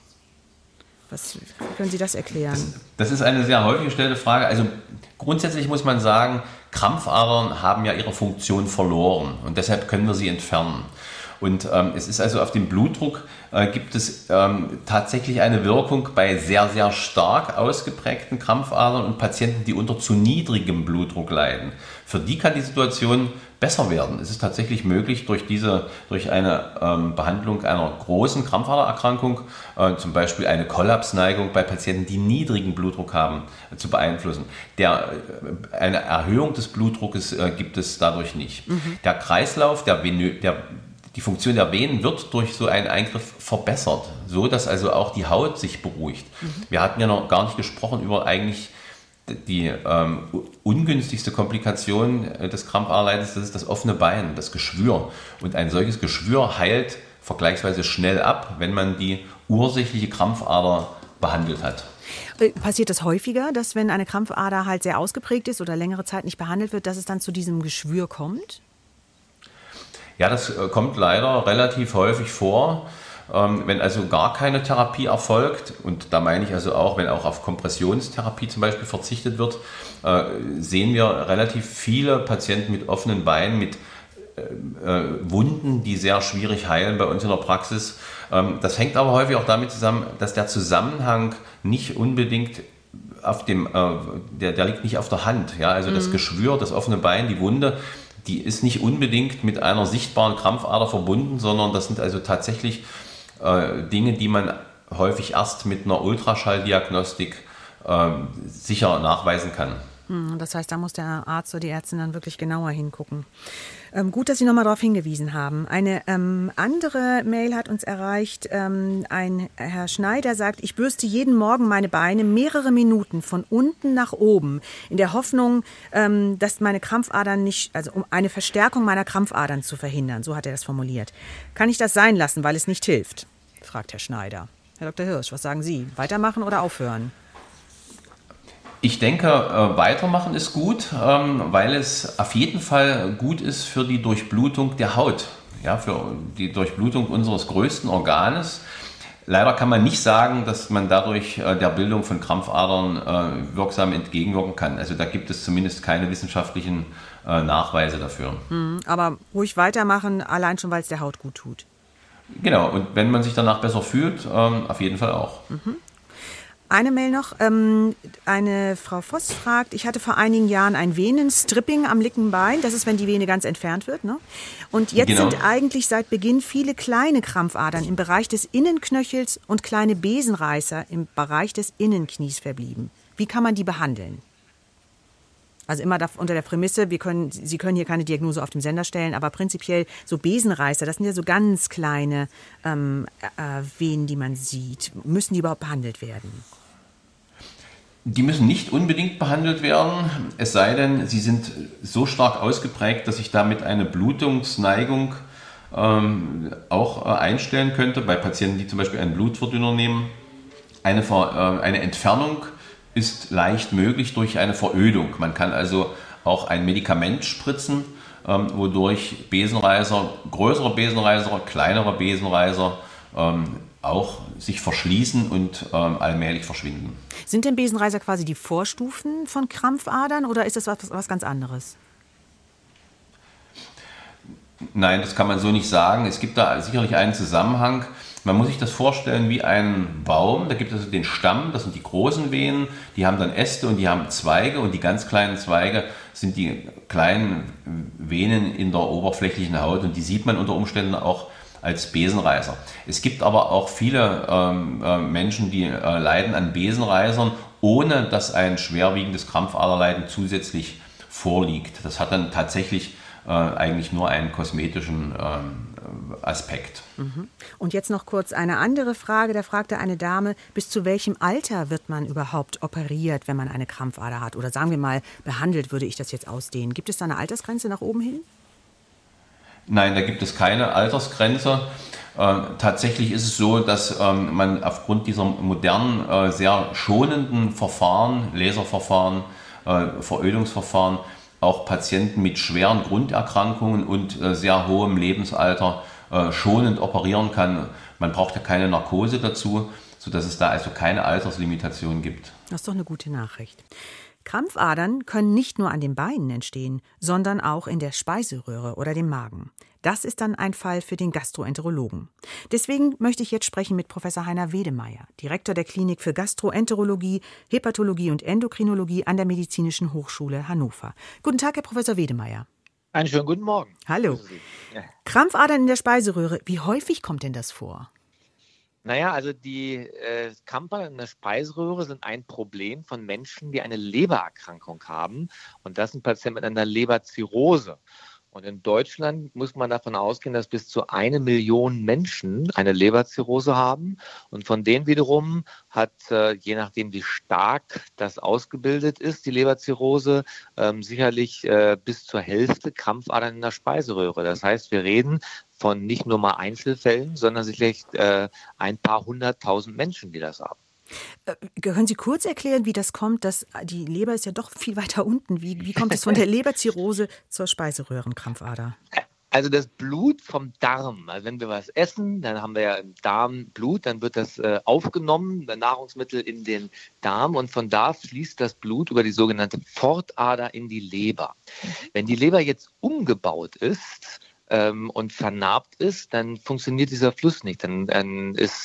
Wie können Sie das erklären? Das ist eine sehr häufig gestellte Frage. Also grundsätzlich muss man sagen, Krampfadern haben ja ihre Funktion verloren und deshalb können wir sie entfernen. Und es ist also auf den Blutdruck gibt es tatsächlich eine Wirkung bei sehr, sehr stark ausgeprägten Krampfadern und Patienten, die unter zu niedrigem Blutdruck leiden. Für die kann die Situation besser werden. Es ist tatsächlich möglich, durch eine Behandlung einer großen Krampfadererkrankung, zum Beispiel eine Kollapsneigung bei Patienten, die niedrigen Blutdruck haben, zu beeinflussen. Eine Erhöhung des Blutdruckes gibt es dadurch nicht. Der Kreislauf, die Funktion der Venen wird durch so einen Eingriff verbessert, so dass also auch die Haut sich beruhigt. Wir hatten ja noch gar nicht gesprochen über eigentlich die ungünstigste Komplikation des Krampfaderleidens, das ist das offene Bein, das Geschwür. Und ein solches Geschwür heilt vergleichsweise schnell ab, wenn man die ursächliche Krampfader behandelt hat. Passiert das häufiger, dass wenn eine Krampfader halt sehr ausgeprägt ist oder längere Zeit nicht behandelt wird, dass es dann zu diesem Geschwür kommt? Ja, das kommt leider relativ häufig vor. Wenn also gar keine Therapie erfolgt, und da meine ich also auch, wenn auch auf Kompressionstherapie zum Beispiel verzichtet wird, sehen wir relativ viele Patienten mit offenen Beinen, mit Wunden, die sehr schwierig heilen bei uns in der Praxis. Das hängt aber häufig auch damit zusammen, dass der Zusammenhang nicht unbedingt der liegt nicht auf der Hand. Ja? Also das Geschwür, das offene Bein, die Wunde, die ist nicht unbedingt mit einer sichtbaren Krampfader verbunden, sondern das sind also tatsächlich Dinge, die man häufig erst mit einer Ultraschalldiagnostik sicher nachweisen kann. Das heißt, da muss der Arzt oder die Ärztin dann wirklich genauer hingucken. Gut, dass Sie nochmal darauf hingewiesen haben. Eine andere Mail hat uns erreicht. Ein Herr Schneider sagt, ich bürste jeden Morgen meine Beine mehrere Minuten von unten nach oben, in der Hoffnung, dass meine Krampfadern nicht, also um eine Verstärkung meiner Krampfadern zu verhindern. So hat er das formuliert. Kann ich das sein lassen, weil es nicht hilft? Fragt Herr Schneider. Herr Dr. Hirsch, was sagen Sie? Weitermachen oder aufhören? Ich denke, weitermachen ist gut, weil es auf jeden Fall gut ist für die Durchblutung der Haut, ja, für die Durchblutung unseres größten Organes. Leider kann man nicht sagen, dass man dadurch der Bildung von Krampfadern wirksam entgegenwirken kann. Also da gibt es zumindest keine wissenschaftlichen Nachweise dafür. Aber ruhig weitermachen, allein schon, weil es der Haut gut tut. Genau, und wenn man sich danach besser fühlt, auf jeden Fall auch. Eine Mail noch. Eine Frau Voss fragt, ich hatte vor einigen Jahren ein Venenstripping am linken Bein. Das ist, wenn die Vene ganz entfernt wird. Ne? Und jetzt sind eigentlich seit Beginn viele kleine Krampfadern im Bereich des Innenknöchels und kleine Besenreißer im Bereich des Innenknies verblieben. Wie kann man die behandeln? Also immer unter der Prämisse, Sie können hier keine Diagnose auf dem Sender stellen, aber prinzipiell so Besenreißer, das sind ja so ganz kleine Venen, die man sieht. Müssen die überhaupt behandelt werden? Die müssen nicht unbedingt behandelt werden, es sei denn, sie sind so stark ausgeprägt, dass sich damit eine Blutungsneigung auch einstellen könnte. Bei Patienten, die zum Beispiel einen Blutverdünner nehmen, eine Entfernung ist leicht möglich durch eine Verödung. Man kann also auch ein Medikament spritzen, wodurch Besenreißer, größere Besenreißer, kleinere Besenreißer auch sich verschließen und allmählich verschwinden. Sind denn Besenreißer quasi die Vorstufen von Krampfadern oder ist das was ganz anderes? Nein, das kann man so nicht sagen. Es gibt da sicherlich einen Zusammenhang. Man muss sich das vorstellen wie einen Baum. Da gibt es den Stamm, das sind die großen Venen, die haben dann Äste und die haben Zweige und die ganz kleinen Zweige sind die kleinen Venen in der oberflächlichen Haut und die sieht man unter Umständen auch als Besenreißer. Es gibt aber auch viele Menschen, die leiden an Besenreißern, ohne dass ein schwerwiegendes Krampfaderleiden zusätzlich vorliegt. Das hat dann tatsächlich eigentlich nur einen kosmetischen Aspekt. Und jetzt noch kurz eine andere Frage. Da fragte eine Dame, bis zu welchem Alter wird man überhaupt operiert, wenn man eine Krampfader hat? Oder sagen wir mal, behandelt würde ich das jetzt ausdehnen. Gibt es da eine Altersgrenze nach oben hin? Nein, da gibt es keine Altersgrenze. Tatsächlich ist es so, dass man aufgrund dieser modernen, sehr schonenden Verfahren, Laserverfahren, Verödungsverfahren, auch Patienten mit schweren Grunderkrankungen und sehr hohem Lebensalter schonend operieren kann. Man braucht ja keine Narkose dazu, sodass es da also keine Alterslimitation gibt. Das ist doch eine gute Nachricht. Krampfadern können nicht nur an den Beinen entstehen, sondern auch in der Speiseröhre oder dem Magen. Das ist dann ein Fall für den Gastroenterologen. Deswegen möchte ich jetzt sprechen mit Professor Heiner Wedemeyer, Direktor der Klinik für Gastroenterologie, Hepatologie und Endokrinologie an der Medizinischen Hochschule Hannover. Guten Tag, Herr Professor Wedemeyer. Einen schönen guten Morgen. Hallo. Ja. Krampfadern in der Speiseröhre, wie häufig kommt denn das vor? Naja, also die Krampfadern in der Speiseröhre sind ein Problem von Menschen, die eine Lebererkrankung haben. Und das sind Patienten mit einer Leberzirrhose. Und in Deutschland muss man davon ausgehen, dass bis zu 1 Million Menschen eine Leberzirrhose haben. Und von denen wiederum hat, je nachdem wie stark das ausgebildet ist, die Leberzirrhose, sicherlich bis zur Hälfte Krampfadern in der Speiseröhre. Das heißt, wir reden von nicht nur mal Einzelfällen, sondern sicherlich ein paar 100.000 Menschen, die das haben. Können Sie kurz erklären, wie das kommt, dass die Leber ist ja doch viel weiter unten. Wie kommt es von der Leberzirrhose zur Speiseröhrenkrampfader? Also das Blut vom Darm, also wenn wir was essen, dann haben wir ja im Darm Blut, dann wird das aufgenommen, das Nahrungsmittel in den Darm und von da fließt das Blut über die sogenannte Pfortader in die Leber. Wenn die Leber jetzt umgebaut ist, und vernarbt ist, dann funktioniert dieser Fluss nicht. Dann ist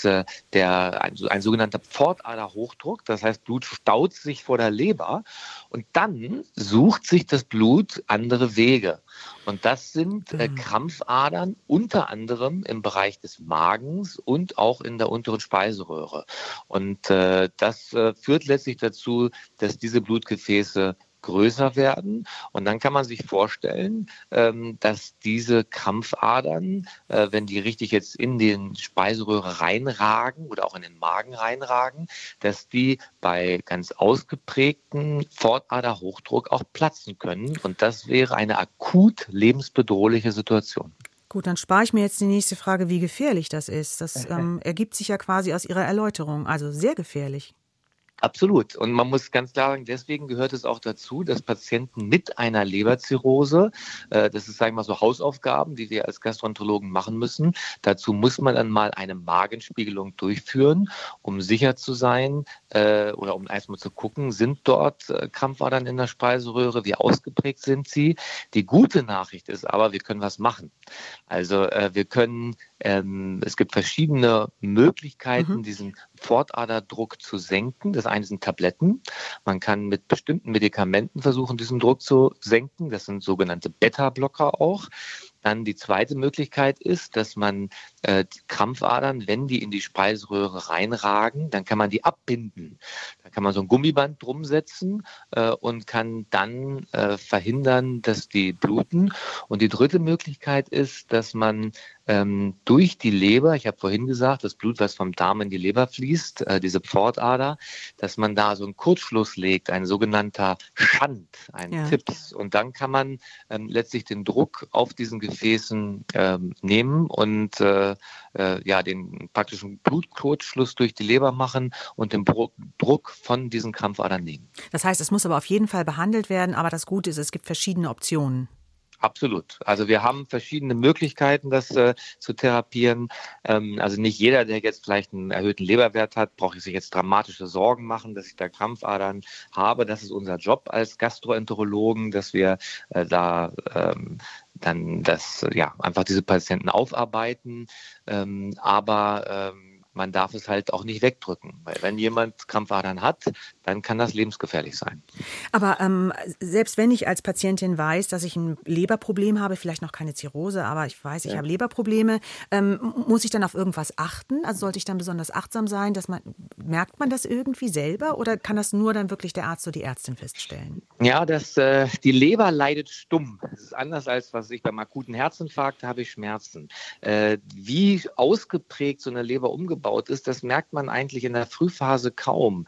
ein sogenannter Pfortaderhochdruck, das heißt, Blut staut sich vor der Leber und dann sucht sich das Blut andere Wege. Und das sind Krampfadern unter anderem im Bereich des Magens und auch in der unteren Speiseröhre. Und das führt letztlich dazu, dass diese Blutgefäße größer werden. Und dann kann man sich vorstellen, dass diese Krampfadern, wenn die richtig jetzt in den Speiseröhre reinragen oder auch in den Magen reinragen, dass die bei ganz ausgeprägten Fortaderhochdruck auch platzen können. Und das wäre eine akut lebensbedrohliche Situation. Gut, dann spare ich mir jetzt die nächste Frage, wie gefährlich das ist. Das ergibt sich ja quasi aus Ihrer Erläuterung, also sehr gefährlich. Absolut. Und man muss ganz klar sagen, deswegen gehört es auch dazu, dass Patienten mit einer Leberzirrhose, das ist, sagen wir mal, so Hausaufgaben, die wir als Gastroenterologen machen müssen. Dazu muss man dann mal eine Magenspiegelung durchführen, um sicher zu sein oder um erstmal zu gucken, sind dort Krampfadern in der Speiseröhre, wie ausgeprägt sind sie. Die gute Nachricht ist aber, wir können was machen. Also wir können, es gibt verschiedene Möglichkeiten, diesen Fortaderdruck zu senken. Das eine sind Tabletten. Man kann mit bestimmten Medikamenten versuchen, diesen Druck zu senken. Das sind sogenannte Beta-Blocker auch. Dann die zweite Möglichkeit ist, dass man Krampfadern, wenn die in die Speiseröhre reinragen, dann kann man die abbinden. Da kann man so ein Gummiband drum setzen und kann dann verhindern, dass die bluten. Und die dritte Möglichkeit ist, dass man durch die Leber, ich habe vorhin gesagt, das Blut, was vom Darm in die Leber fließt, diese Pfortader, dass man da so einen Kurzschluss legt, ein sogenannter Shunt, ein TIPS. Und dann kann man letztlich den Druck auf diesen Gefäßen nehmen und den praktischen Blutkurzschluss durch die Leber machen und den Druck von diesen Krampfadern nehmen. Das heißt, es muss aber auf jeden Fall behandelt werden, aber das Gute ist, es gibt verschiedene Optionen. Absolut. Also wir haben verschiedene Möglichkeiten, das zu therapieren. Also nicht jeder, der jetzt vielleicht einen erhöhten Leberwert hat, braucht sich jetzt dramatische Sorgen machen, dass ich da Krampfadern habe. Das ist unser Job als Gastroenterologen, dass wir dann einfach diese Patienten aufarbeiten. Aber man darf es halt auch nicht wegdrücken, weil wenn jemand Krampfadern hat, dann kann das lebensgefährlich sein. Aber selbst wenn ich als Patientin weiß, dass ich ein Leberproblem habe, vielleicht noch keine Zirrhose, aber ich weiß, ich habe Leberprobleme, muss ich dann auf irgendwas achten? Also sollte ich dann besonders achtsam sein, merkt man das irgendwie selber oder kann das nur dann wirklich der Arzt oder die Ärztin feststellen? Ja, die Leber leidet stumm. Das ist anders als was ich beim akuten Herzinfarkt habe ich Schmerzen. Wie ausgeprägt so eine Leber umgebaut ist, das merkt man eigentlich in der Frühphase kaum.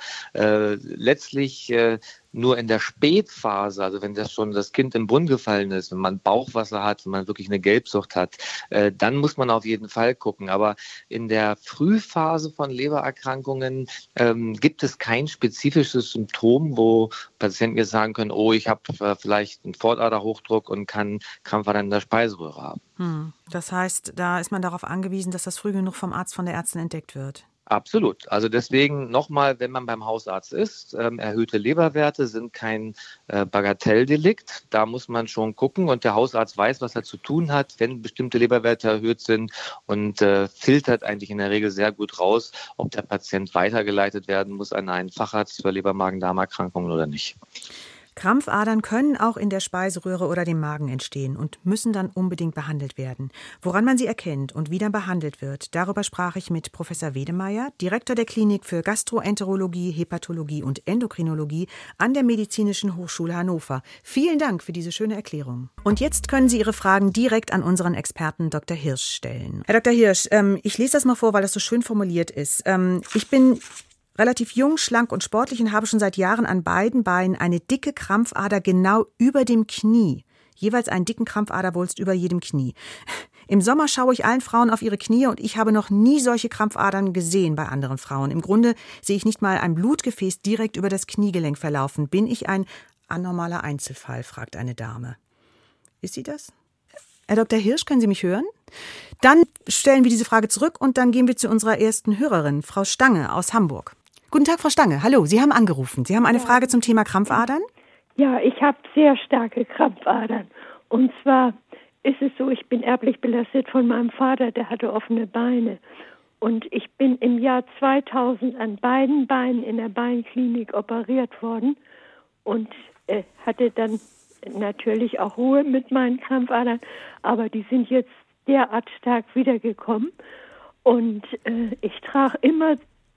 Letztlich nur in der Spätphase, also wenn das Kind im Brunnen gefallen ist, wenn man Bauchwasser hat, wenn man wirklich eine Gelbsucht hat, dann muss man auf jeden Fall gucken. Aber in der Frühphase von Lebererkrankungen gibt es kein spezifisches Symptom, wo Patienten jetzt sagen können, oh, ich habe vielleicht einen Fortaderhochdruck und kann Krampfadern in der Speiseröhre haben. Das heißt, da ist man darauf angewiesen, dass das früh genug vom Arzt, von der Ärztin entdeckt wird. Absolut. Also deswegen nochmal, wenn man beim Hausarzt ist, erhöhte Leberwerte sind kein Bagatelldelikt. Da muss man schon gucken und der Hausarzt weiß, was er zu tun hat, wenn bestimmte Leberwerte erhöht sind und filtert eigentlich in der Regel sehr gut raus, ob der Patient weitergeleitet werden muss an einen Facharzt für Leber-Magen-Darm-Erkrankungen oder nicht. Krampfadern können auch in der Speiseröhre oder dem Magen entstehen und müssen dann unbedingt behandelt werden. Woran man sie erkennt und wie dann behandelt wird, darüber sprach ich mit Professor Wedemeyer, Direktor der Klinik für Gastroenterologie, Hepatologie und Endokrinologie an der Medizinischen Hochschule Hannover. Vielen Dank für diese schöne Erklärung. Und jetzt können Sie Ihre Fragen direkt an unseren Experten Dr. Hirsch stellen. Herr Dr. Hirsch, ich lese das mal vor, weil das so schön formuliert ist. Ich bin relativ jung, schlank und sportlich und habe schon seit Jahren an beiden Beinen eine dicke Krampfader genau über dem Knie. Jeweils einen dicken Krampfaderwulst über jedem Knie. Im Sommer schaue ich allen Frauen auf ihre Knie und ich habe noch nie solche Krampfadern gesehen bei anderen Frauen. Im Grunde sehe ich nicht mal ein Blutgefäß direkt über das Kniegelenk verlaufen. Bin ich ein anormaler Einzelfall, fragt eine Dame. Ist sie das? Herr Dr. Hirsch, können Sie mich hören? Dann stellen wir diese Frage zurück und dann gehen wir zu unserer ersten Hörerin, Frau Stange aus Hamburg. Guten Tag, Frau Stange. Hallo, Sie haben angerufen. Sie haben eine Frage zum Thema Krampfadern? Ja, ich habe sehr starke Krampfadern. Und zwar ist es so, ich bin erblich belastet von meinem Vater, der hatte offene Beine. Und ich bin im Jahr 2000 an beiden Beinen in der Beinklinik operiert worden und hatte dann natürlich auch Ruhe mit meinen Krampfadern, aber die sind jetzt derart stark wiedergekommen. Und ich trage immer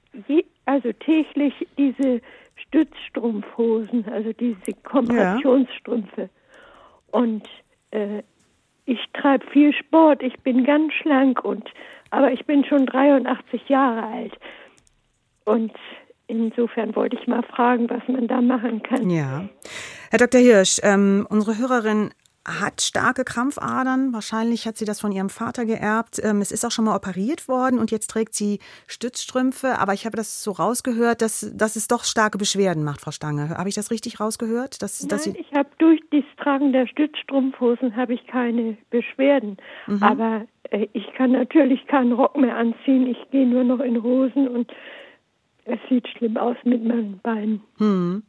also täglich diese Stützstrumpfhosen, also diese Kompressionsstrümpfe. Und ich treibe viel Sport, ich bin ganz schlank, aber ich bin schon 83 Jahre alt. Und insofern wollte ich mal fragen, was man da machen kann. Ja. Herr Dr. Hirsch, unsere Hörerin hat starke Krampfadern. Wahrscheinlich hat sie das von ihrem Vater geerbt. Es ist auch schon mal operiert worden und jetzt trägt sie Stützstrümpfe. Aber ich habe das so rausgehört, dass es doch starke Beschwerden macht, Frau Stange. Habe ich das richtig rausgehört? Nein, ich habe durch das Tragen der Stützstrumpfhosen habe ich keine Beschwerden. Mhm. Aber ich kann natürlich keinen Rock mehr anziehen. Ich gehe nur noch in Hosen und es sieht schlimm aus mit meinen Beinen. Hm.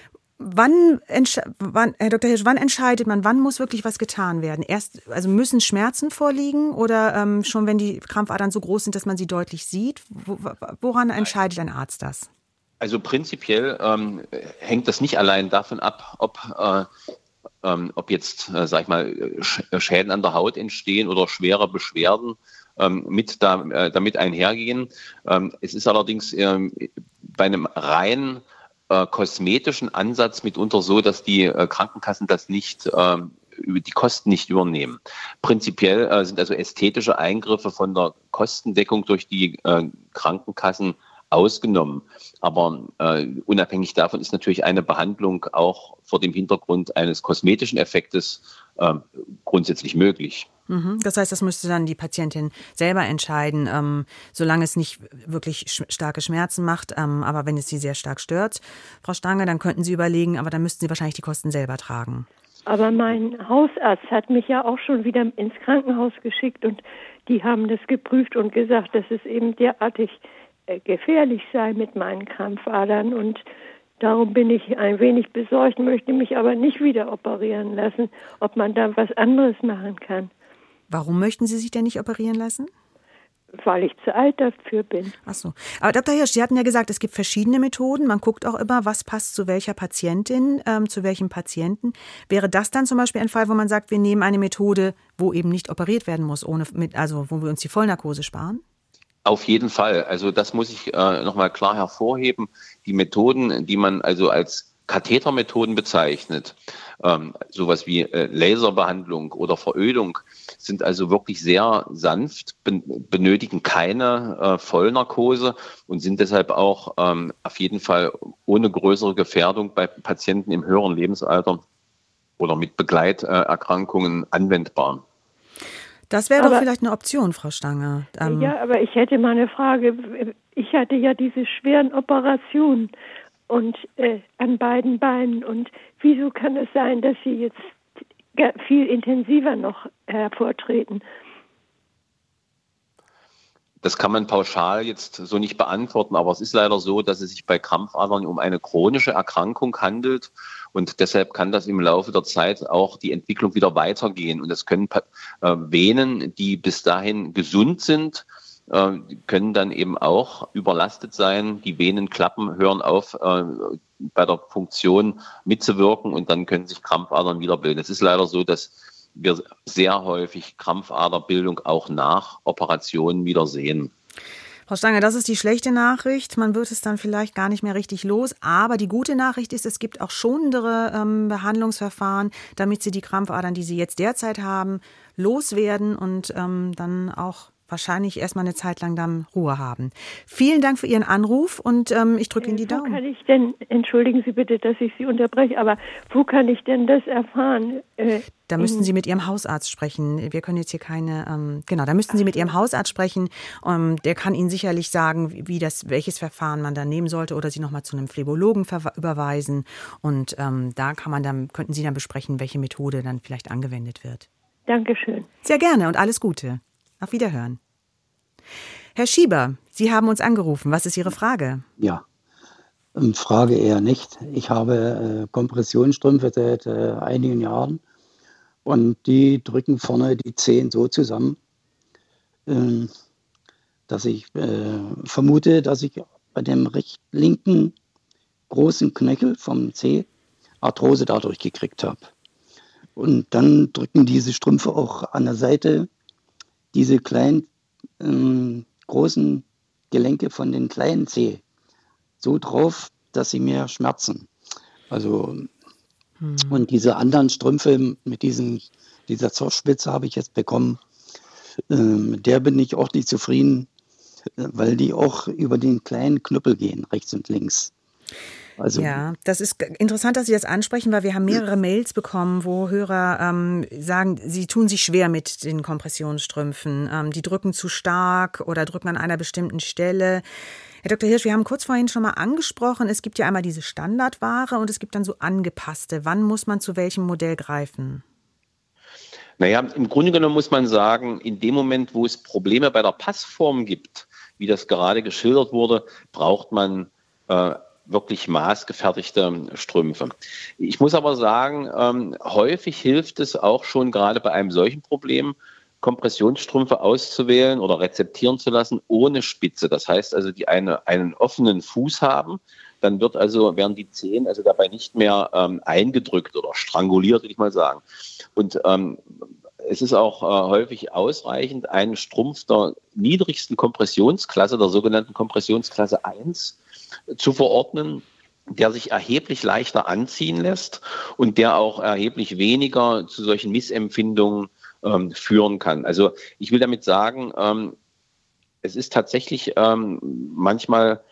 Herr Dr. Hirsch, wann entscheidet man, wann muss wirklich was getan werden? Also müssen Schmerzen vorliegen oder schon wenn die Krampfadern so groß sind, dass man sie deutlich sieht? Woran entscheidet ein Arzt das? Also prinzipiell hängt das nicht allein davon ab, ob jetzt, sag ich mal, Schäden an der Haut entstehen oder schwere Beschwerden damit einhergehen. Es ist allerdings bei einem rein kosmetischen Ansatz mitunter so, dass die Krankenkassen das nicht die Kosten nicht übernehmen. Prinzipiell sind also ästhetische Eingriffe von der Kostendeckung durch die Krankenkassen ausgenommen. Aber unabhängig davon ist natürlich eine Behandlung auch vor dem Hintergrund eines kosmetischen Effektes grundsätzlich möglich. Das heißt, das müsste dann die Patientin selber entscheiden, solange es nicht wirklich starke Schmerzen macht. Aber wenn es sie sehr stark stört, Frau Stange, dann könnten Sie überlegen, aber dann müssten Sie wahrscheinlich die Kosten selber tragen. Aber mein Hausarzt hat mich ja auch schon wieder ins Krankenhaus geschickt und die haben das geprüft und gesagt, dass es eben derartig gefährlich sei mit meinen Krampfadern und darum bin ich ein wenig besorgt, möchte mich aber nicht wieder operieren lassen, ob man da was anderes machen kann. Warum möchten Sie sich denn nicht operieren lassen? Weil ich zu alt dafür bin. Ach so. Aber Dr. Hirsch, Sie hatten ja gesagt, es gibt verschiedene Methoden. Man guckt auch immer, was passt zu welcher Patientin, zu welchem Patienten. Wäre das dann zum Beispiel ein Fall, wo man sagt, wir nehmen eine Methode, wo eben nicht operiert werden muss, wo wir uns die Vollnarkose sparen? Auf jeden Fall. Also das muss ich nochmal klar hervorheben. Die Methoden, die man also als Kathetermethoden bezeichnet, sowas wie Laserbehandlung oder Verödung, sind also wirklich sehr sanft, benötigen keine Vollnarkose und sind deshalb auch auf jeden Fall ohne größere Gefährdung bei Patienten im höheren Lebensalter oder mit Begleiterkrankungen anwendbar. Das wäre doch vielleicht eine Option, Frau Stange. Ja, aber ich hätte mal eine Frage. Ich hatte ja diese schweren Operationen und an beiden Beinen. Und wieso kann es sein, dass sie jetzt viel intensiver noch hervortreten? Das kann man pauschal jetzt so nicht beantworten, aber es ist leider so, dass es sich bei Krampfadern um eine chronische Erkrankung handelt und deshalb kann das im Laufe der Zeit auch die Entwicklung wieder weitergehen. Und es können Venen, die bis dahin gesund sind, können dann eben auch überlastet sein. Die Venenklappen hören auf, bei der Funktion mitzuwirken und dann können sich Krampfadern wieder bilden. Es ist leider so, dass wir sehr häufig Krampfaderbildung auch nach Operationen wieder sehen. Frau Stange, das ist die schlechte Nachricht. Man wird es dann vielleicht gar nicht mehr richtig los. Aber die gute Nachricht ist, es gibt auch schonendere Behandlungsverfahren, damit Sie die Krampfadern, die Sie jetzt derzeit haben, loswerden und dann auch wahrscheinlich erstmal eine Zeit lang dann Ruhe haben. Vielen Dank für Ihren Anruf und ich drücke Ihnen die Daumen. Wo kann ich denn, entschuldigen Sie bitte, dass ich Sie unterbreche, aber wo kann ich denn das erfahren? Da müssten Sie mit Ihrem Hausarzt sprechen. Wir können jetzt hier keine, da müssten Sie mit Ihrem Hausarzt sprechen. Der kann Ihnen sicherlich sagen, welches Verfahren man da nehmen sollte oder Sie nochmal zu einem Phlebologen überweisen. Und da könnten Sie dann besprechen, welche Methode dann vielleicht angewendet wird. Dankeschön. Sehr gerne und alles Gute. Auf Wiederhören. Herr Schieber, Sie haben uns angerufen. Was ist Ihre Frage? Ja, Frage eher nicht. Ich habe Kompressionsstrümpfe seit einigen Jahren und die drücken vorne die Zehen so zusammen, dass ich vermute, dass ich bei dem linken großen Knöchel vom Zeh Arthrose dadurch gekriegt habe. Und dann drücken diese Strümpfe auch an der Seite diese kleinen, großen Gelenke von den kleinen Zeh so drauf, dass sie mehr schmerzen. Also, und diese anderen Strümpfe mit dieser Zollspitze habe ich jetzt bekommen. Mit der bin ich auch nicht zufrieden, weil die auch über den kleinen Knüppel gehen, rechts und links. Also, ja, das ist interessant, dass Sie das ansprechen, weil wir haben mehrere Mails bekommen, wo Hörer sagen, sie tun sich schwer mit den Kompressionsstrümpfen. Die drücken zu stark oder drücken an einer bestimmten Stelle. Herr Dr. Hirsch, wir haben kurz vorhin schon mal angesprochen, es gibt ja einmal diese Standardware und es gibt dann so angepasste. Wann muss man zu welchem Modell greifen? Naja, im Grunde genommen muss man sagen, in dem Moment, wo es Probleme bei der Passform gibt, wie das gerade geschildert wurde, braucht man wirklich maßgefertigte Strümpfe. Ich muss aber sagen, häufig hilft es auch schon gerade bei einem solchen Problem, Kompressionsstrümpfe auszuwählen oder rezeptieren zu lassen ohne Spitze. Das heißt also, die einen offenen Fuß haben, dann werden die Zehen also dabei nicht mehr eingedrückt oder stranguliert, würde ich mal sagen. Und es ist auch häufig ausreichend, einen Strumpf der niedrigsten Kompressionsklasse, der sogenannten Kompressionsklasse 1, zu verordnen, der sich erheblich leichter anziehen lässt und der auch erheblich weniger zu solchen Missempfindungen führen kann. Also ich will damit sagen, es ist tatsächlich manchmal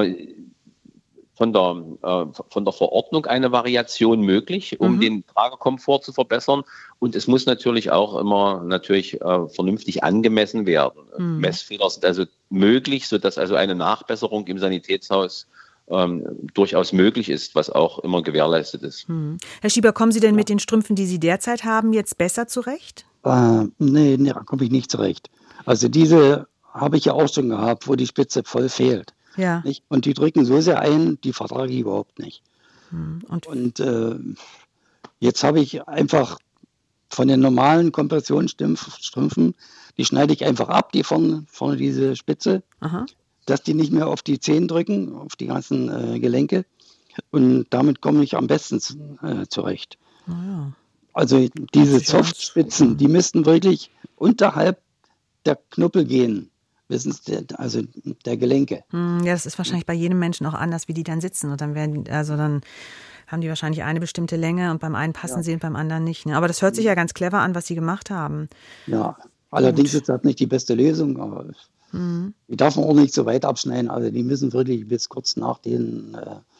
von der Verordnung eine Variation möglich, um den Tragekomfort zu verbessern. Und es muss natürlich auch immer vernünftig angemessen werden. Messfehler sind also möglich, sodass also eine Nachbesserung im Sanitätshaus durchaus möglich ist, was auch immer gewährleistet ist. Herr Schieber, kommen Sie denn mit den Strümpfen, die Sie derzeit haben, jetzt besser zurecht? Nee, da komme ich nicht zurecht. Also diese habe ich ja auch schon gehabt, wo die Spitze voll fehlt. Ja. Nicht? Und die drücken so sehr ein, die vertrage ich überhaupt nicht. Und jetzt habe ich einfach von den normalen Kompressionsstrümpfen, die schneide ich einfach ab, die vorne diese Spitze, dass die nicht mehr auf die Zehen drücken, auf die ganzen Gelenke. Und damit komme ich am besten zurecht. Ja. Also diese Softspitzen, die müssten wirklich unterhalb der Knuppel gehen. Wissen Sie, also der Gelenke. Ja, das ist wahrscheinlich bei jedem Menschen auch anders, wie die dann sitzen. Und dann haben die wahrscheinlich eine bestimmte Länge und beim einen passen sie und beim anderen nicht. Ne? Aber das hört sich ja ganz clever an, was Sie gemacht haben. Ja, allerdings ist das nicht die beste Lösung. Aber die darf man auch nicht so weit abschneiden. Also die müssen wirklich bis kurz nach denen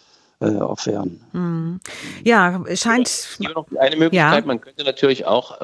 aufhören. Ja, es scheint... Hier noch eine Möglichkeit, man könnte natürlich auch,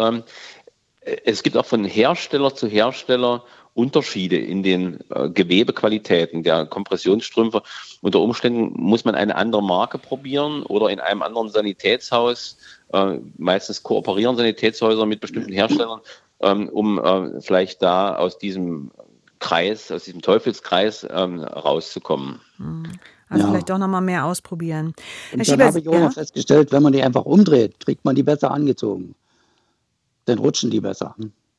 es gibt auch von Hersteller zu Hersteller Unterschiede in den Gewebequalitäten der Kompressionsstrümpfe. Unter Umständen muss man eine andere Marke probieren oder in einem anderen Sanitätshaus, meistens kooperieren Sanitätshäuser mit bestimmten Herstellern, um vielleicht da aus diesem Teufelskreis rauszukommen. Also vielleicht doch noch mal mehr ausprobieren. Und dann habe ich auch noch festgestellt, wenn man die einfach umdreht, kriegt man die besser angezogen. Dann rutschen die besser.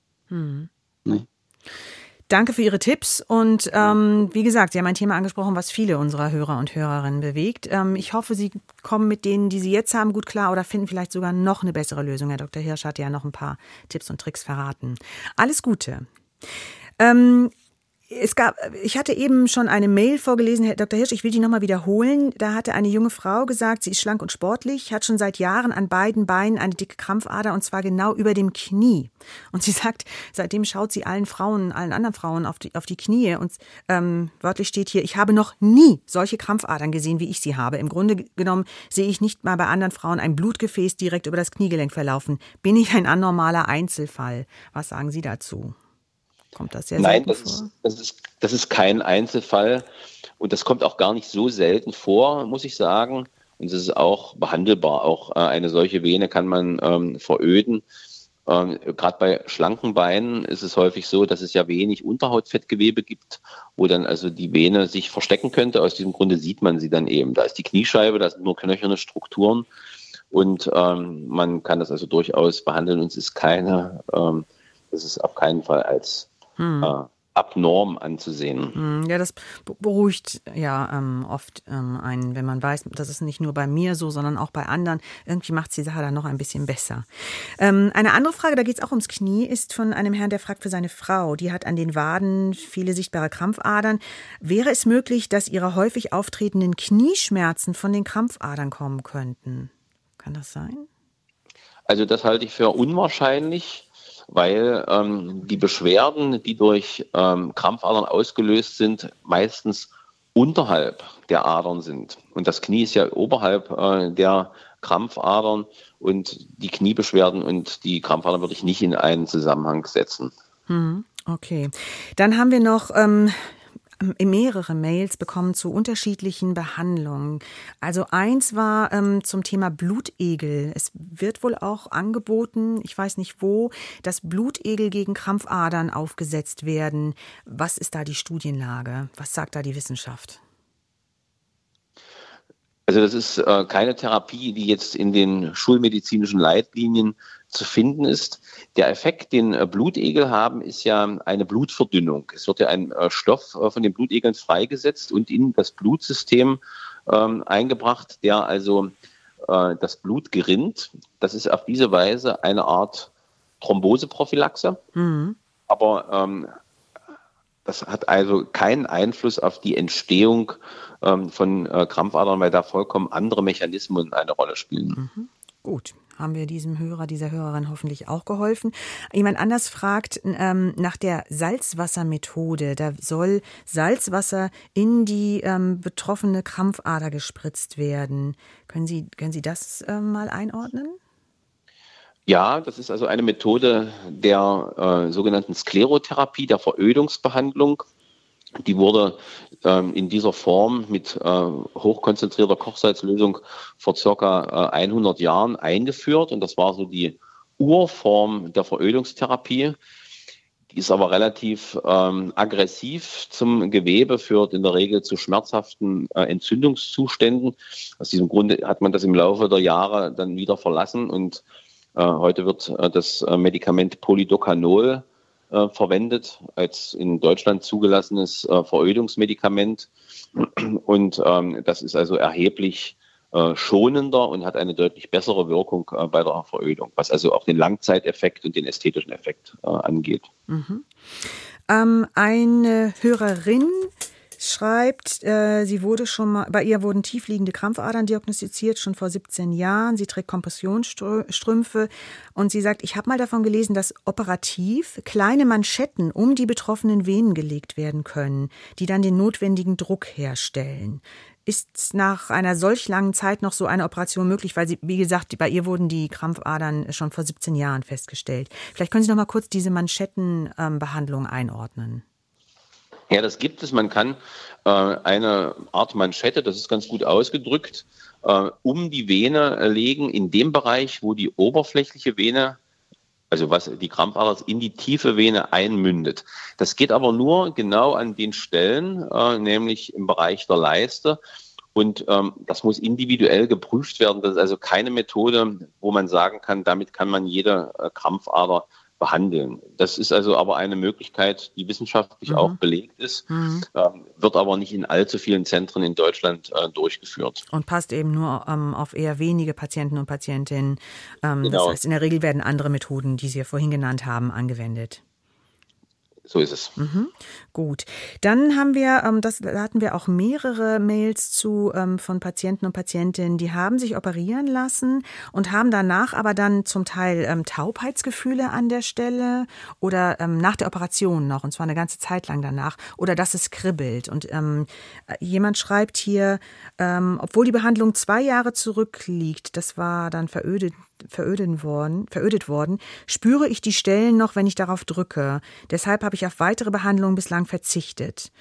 Nee. Danke für Ihre Tipps und wie gesagt, Sie haben ein Thema angesprochen, was viele unserer Hörer und Hörerinnen bewegt. Ich hoffe, Sie kommen mit denen, die Sie jetzt haben, gut klar oder finden vielleicht sogar noch eine bessere Lösung. Herr Dr. Hirsch hat ja noch ein paar Tipps und Tricks verraten. Alles Gute. Ich hatte eben schon eine Mail vorgelesen, Herr Dr. Hirsch, ich will die nochmal wiederholen. Da hatte eine junge Frau gesagt, sie ist schlank und sportlich, hat schon seit Jahren an beiden Beinen eine dicke Krampfader und zwar genau über dem Knie. Und sie sagt, seitdem schaut sie allen anderen Frauen auf die Knie und wörtlich steht hier, ich habe noch nie solche Krampfadern gesehen, wie ich sie habe. Im Grunde genommen sehe ich nicht mal bei anderen Frauen ein Blutgefäß direkt über das Kniegelenk verlaufen. Bin ich ein anormaler Einzelfall? Was sagen Sie dazu? Kommt das sehr selten vor? Nein, das ist kein Einzelfall und das kommt auch gar nicht so selten vor, muss ich sagen. Und es ist auch behandelbar. Auch eine solche Vene kann man veröden. Gerade bei schlanken Beinen ist es häufig so, dass es ja wenig Unterhautfettgewebe gibt, wo dann also die Vene sich verstecken könnte. Aus diesem Grunde sieht man sie dann eben. Da ist die Kniescheibe, da sind nur knöcherne Strukturen und man kann das also durchaus behandeln. Und es ist auf keinen Fall als abnorm anzusehen. Ja, das beruhigt ja oft einen, wenn man weiß, das ist nicht nur bei mir so, sondern auch bei anderen. Irgendwie macht es die Sache dann noch ein bisschen besser. Eine andere Frage, da geht es auch ums Knie, ist von einem Herrn, der fragt für seine Frau. Die hat an den Waden viele sichtbare Krampfadern. Wäre es möglich, dass ihre häufig auftretenden Knieschmerzen von den Krampfadern kommen könnten? Kann das sein? Also das halte ich für unwahrscheinlich, weil die Beschwerden, die durch Krampfadern ausgelöst sind, meistens unterhalb der Adern sind. Und das Knie ist ja oberhalb der Krampfadern und die Kniebeschwerden und die Krampfadern würde ich nicht in einen Zusammenhang setzen. Okay. Dann haben wir noch mehrere Mails bekommen zu unterschiedlichen Behandlungen. Also eins war zum Thema Blutegel. Es wird wohl auch angeboten, ich weiß nicht wo, dass Blutegel gegen Krampfadern aufgesetzt werden. Was ist da die Studienlage? Was sagt da die Wissenschaft? Also das ist keine Therapie, die jetzt in den schulmedizinischen Leitlinien zu finden ist. Der Effekt, den Blutegel haben, ist ja eine Blutverdünnung. Es wird ja ein Stoff von den Blutegeln freigesetzt und in das Blutsystem eingebracht, der also das Blut gerinnt. Das ist auf diese Weise eine Art Thromboseprophylaxe. Aber das hat also keinen Einfluss auf die Entstehung von Krampfadern, weil da vollkommen andere Mechanismen eine Rolle spielen. Gut, haben wir diesem Hörer, dieser Hörerin hoffentlich auch geholfen. Jemand anders fragt nach der Salzwassermethode. Da soll Salzwasser in die betroffene Krampfader gespritzt werden. Können Sie das mal einordnen? Ja, das ist also eine Methode der sogenannten Sklerotherapie, der Verödungsbehandlung. Die wurde in dieser Form mit hochkonzentrierter Kochsalzlösung vor ca. 100 Jahren eingeführt. Und das war so die Urform der Verödungstherapie. Die ist aber relativ aggressiv zum Gewebe, führt in der Regel zu schmerzhaften Entzündungszuständen. Aus diesem Grunde hat man das im Laufe der Jahre dann wieder verlassen. Und heute wird das Medikament Polidocanol verwendet als in Deutschland zugelassenes Verödungsmedikament. Und das ist also erheblich schonender und hat eine deutlich bessere Wirkung bei der Verödung, was also auch den Langzeiteffekt und den ästhetischen Effekt angeht. Eine Hörerin schreibt, bei ihr wurden tiefliegende Krampfadern diagnostiziert, schon vor 17 Jahren. Sie trägt Kompressionsstrümpfe und sie sagt, ich habe mal davon gelesen, dass operativ kleine Manschetten um die betroffenen Venen gelegt werden können, die dann den notwendigen Druck herstellen. Ist nach einer solch langen Zeit noch so eine Operation möglich? Weil sie, wie gesagt, bei ihr wurden die Krampfadern schon vor 17 Jahren festgestellt. Vielleicht können Sie noch mal kurz diese Manschettenbehandlung einordnen. Ja, das gibt es. Man kann eine Art Manschette, das ist ganz gut ausgedrückt, um die Vene legen, in dem Bereich, wo die oberflächliche Vene, also was die Krampfader ist, in die tiefe Vene einmündet. Das geht aber nur genau an den Stellen, nämlich im Bereich der Leiste. Und das muss individuell geprüft werden. Das ist also keine Methode, wo man sagen kann, damit kann man jede Krampfader behandeln. Das ist also aber eine Möglichkeit, die wissenschaftlich auch belegt ist, wird aber nicht in allzu vielen Zentren in Deutschland durchgeführt. Und passt eben nur auf eher wenige Patienten und Patientinnen. Genau. Das heißt, in der Regel werden andere Methoden, die Sie ja vorhin genannt haben, angewendet. So ist es. Gut. Dann haben wir, da hatten wir auch mehrere Mails zu von Patienten und Patientinnen, die haben sich operieren lassen und haben danach aber dann zum Teil Taubheitsgefühle an der Stelle oder nach der Operation noch, und zwar eine ganze Zeit lang danach, oder dass es kribbelt. Und jemand schreibt hier, obwohl die Behandlung 2 Jahre zurückliegt, das war dann verödet worden, spüre ich die Stellen noch, wenn ich darauf drücke. Deshalb habe ich auf weitere Behandlungen bislang verzichtet.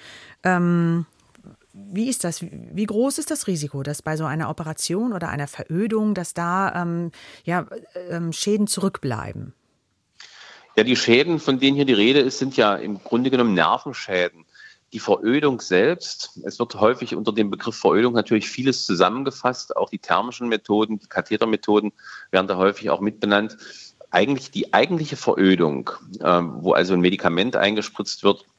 Wie ist das? Wie groß ist das Risiko, dass bei so einer Operation oder einer Verödung, dass da Schäden zurückbleiben? Ja, die Schäden, von denen hier die Rede ist, sind ja im Grunde genommen Nervenschäden. Die Verödung selbst, es wird häufig unter dem Begriff Verödung natürlich vieles zusammengefasst, auch die thermischen Methoden, die Kathetermethoden werden da häufig auch mitbenannt. Die eigentliche Verödung, wo also ein Medikament eingespritzt wird,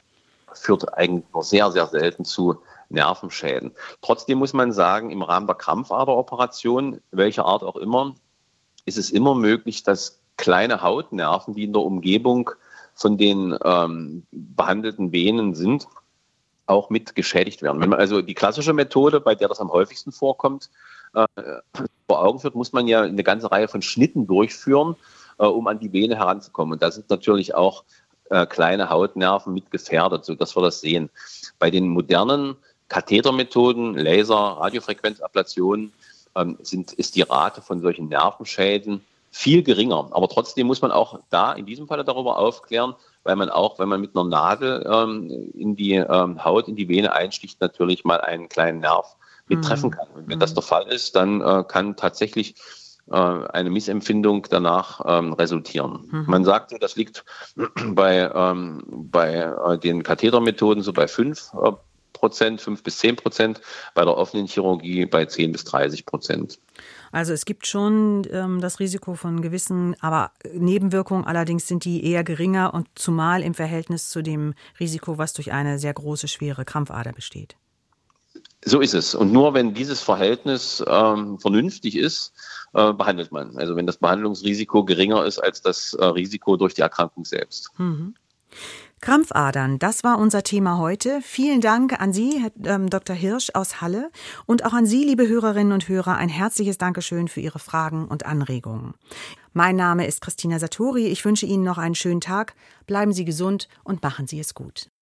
führt eigentlich nur sehr, sehr selten zu Nervenschäden. Trotzdem muss man sagen, im Rahmen der Krampfaderoperation, welcher Art auch immer, ist es immer möglich, dass kleine Hautnerven, die in der Umgebung von den behandelten Venen sind, auch mit geschädigt werden. Wenn man also die klassische Methode, bei der das am häufigsten vorkommt, vor Augen führt, muss man ja eine ganze Reihe von Schnitten durchführen, um an die Vene heranzukommen. Und da sind natürlich auch kleine Hautnerven mit gefährdet, sodass wir das sehen. Bei den modernen Kathetermethoden, Laser, Radiofrequenzablation, ist die Rate von solchen Nervenschäden viel geringer. Aber trotzdem muss man auch da in diesem Falle darüber aufklären, weil man auch, wenn man mit einer Nadel in die Haut, in die Vene einsticht, natürlich mal einen kleinen Nerv mit treffen kann. Und wenn das der Fall ist, dann kann tatsächlich eine Missempfindung danach resultieren. Man sagt, das liegt bei den Kathetermethoden so bei 5% 5-10%, bei der offenen Chirurgie bei 10-30%. Also es gibt schon das Risiko von gewissen, aber Nebenwirkungen, allerdings sind die eher geringer und zumal im Verhältnis zu dem Risiko, was durch eine sehr große, schwere Krampfader besteht. So ist es. Und nur wenn dieses Verhältnis vernünftig ist, behandelt man. Also wenn das Behandlungsrisiko geringer ist als das Risiko durch die Erkrankung selbst. Krampfadern, das war unser Thema heute. Vielen Dank an Sie, Herr Dr. Hirsch aus Halle, und auch an Sie, liebe Hörerinnen und Hörer, ein herzliches Dankeschön für Ihre Fragen und Anregungen. Mein Name ist Christina Satori. Ich wünsche Ihnen noch einen schönen Tag. Bleiben Sie gesund und machen Sie es gut.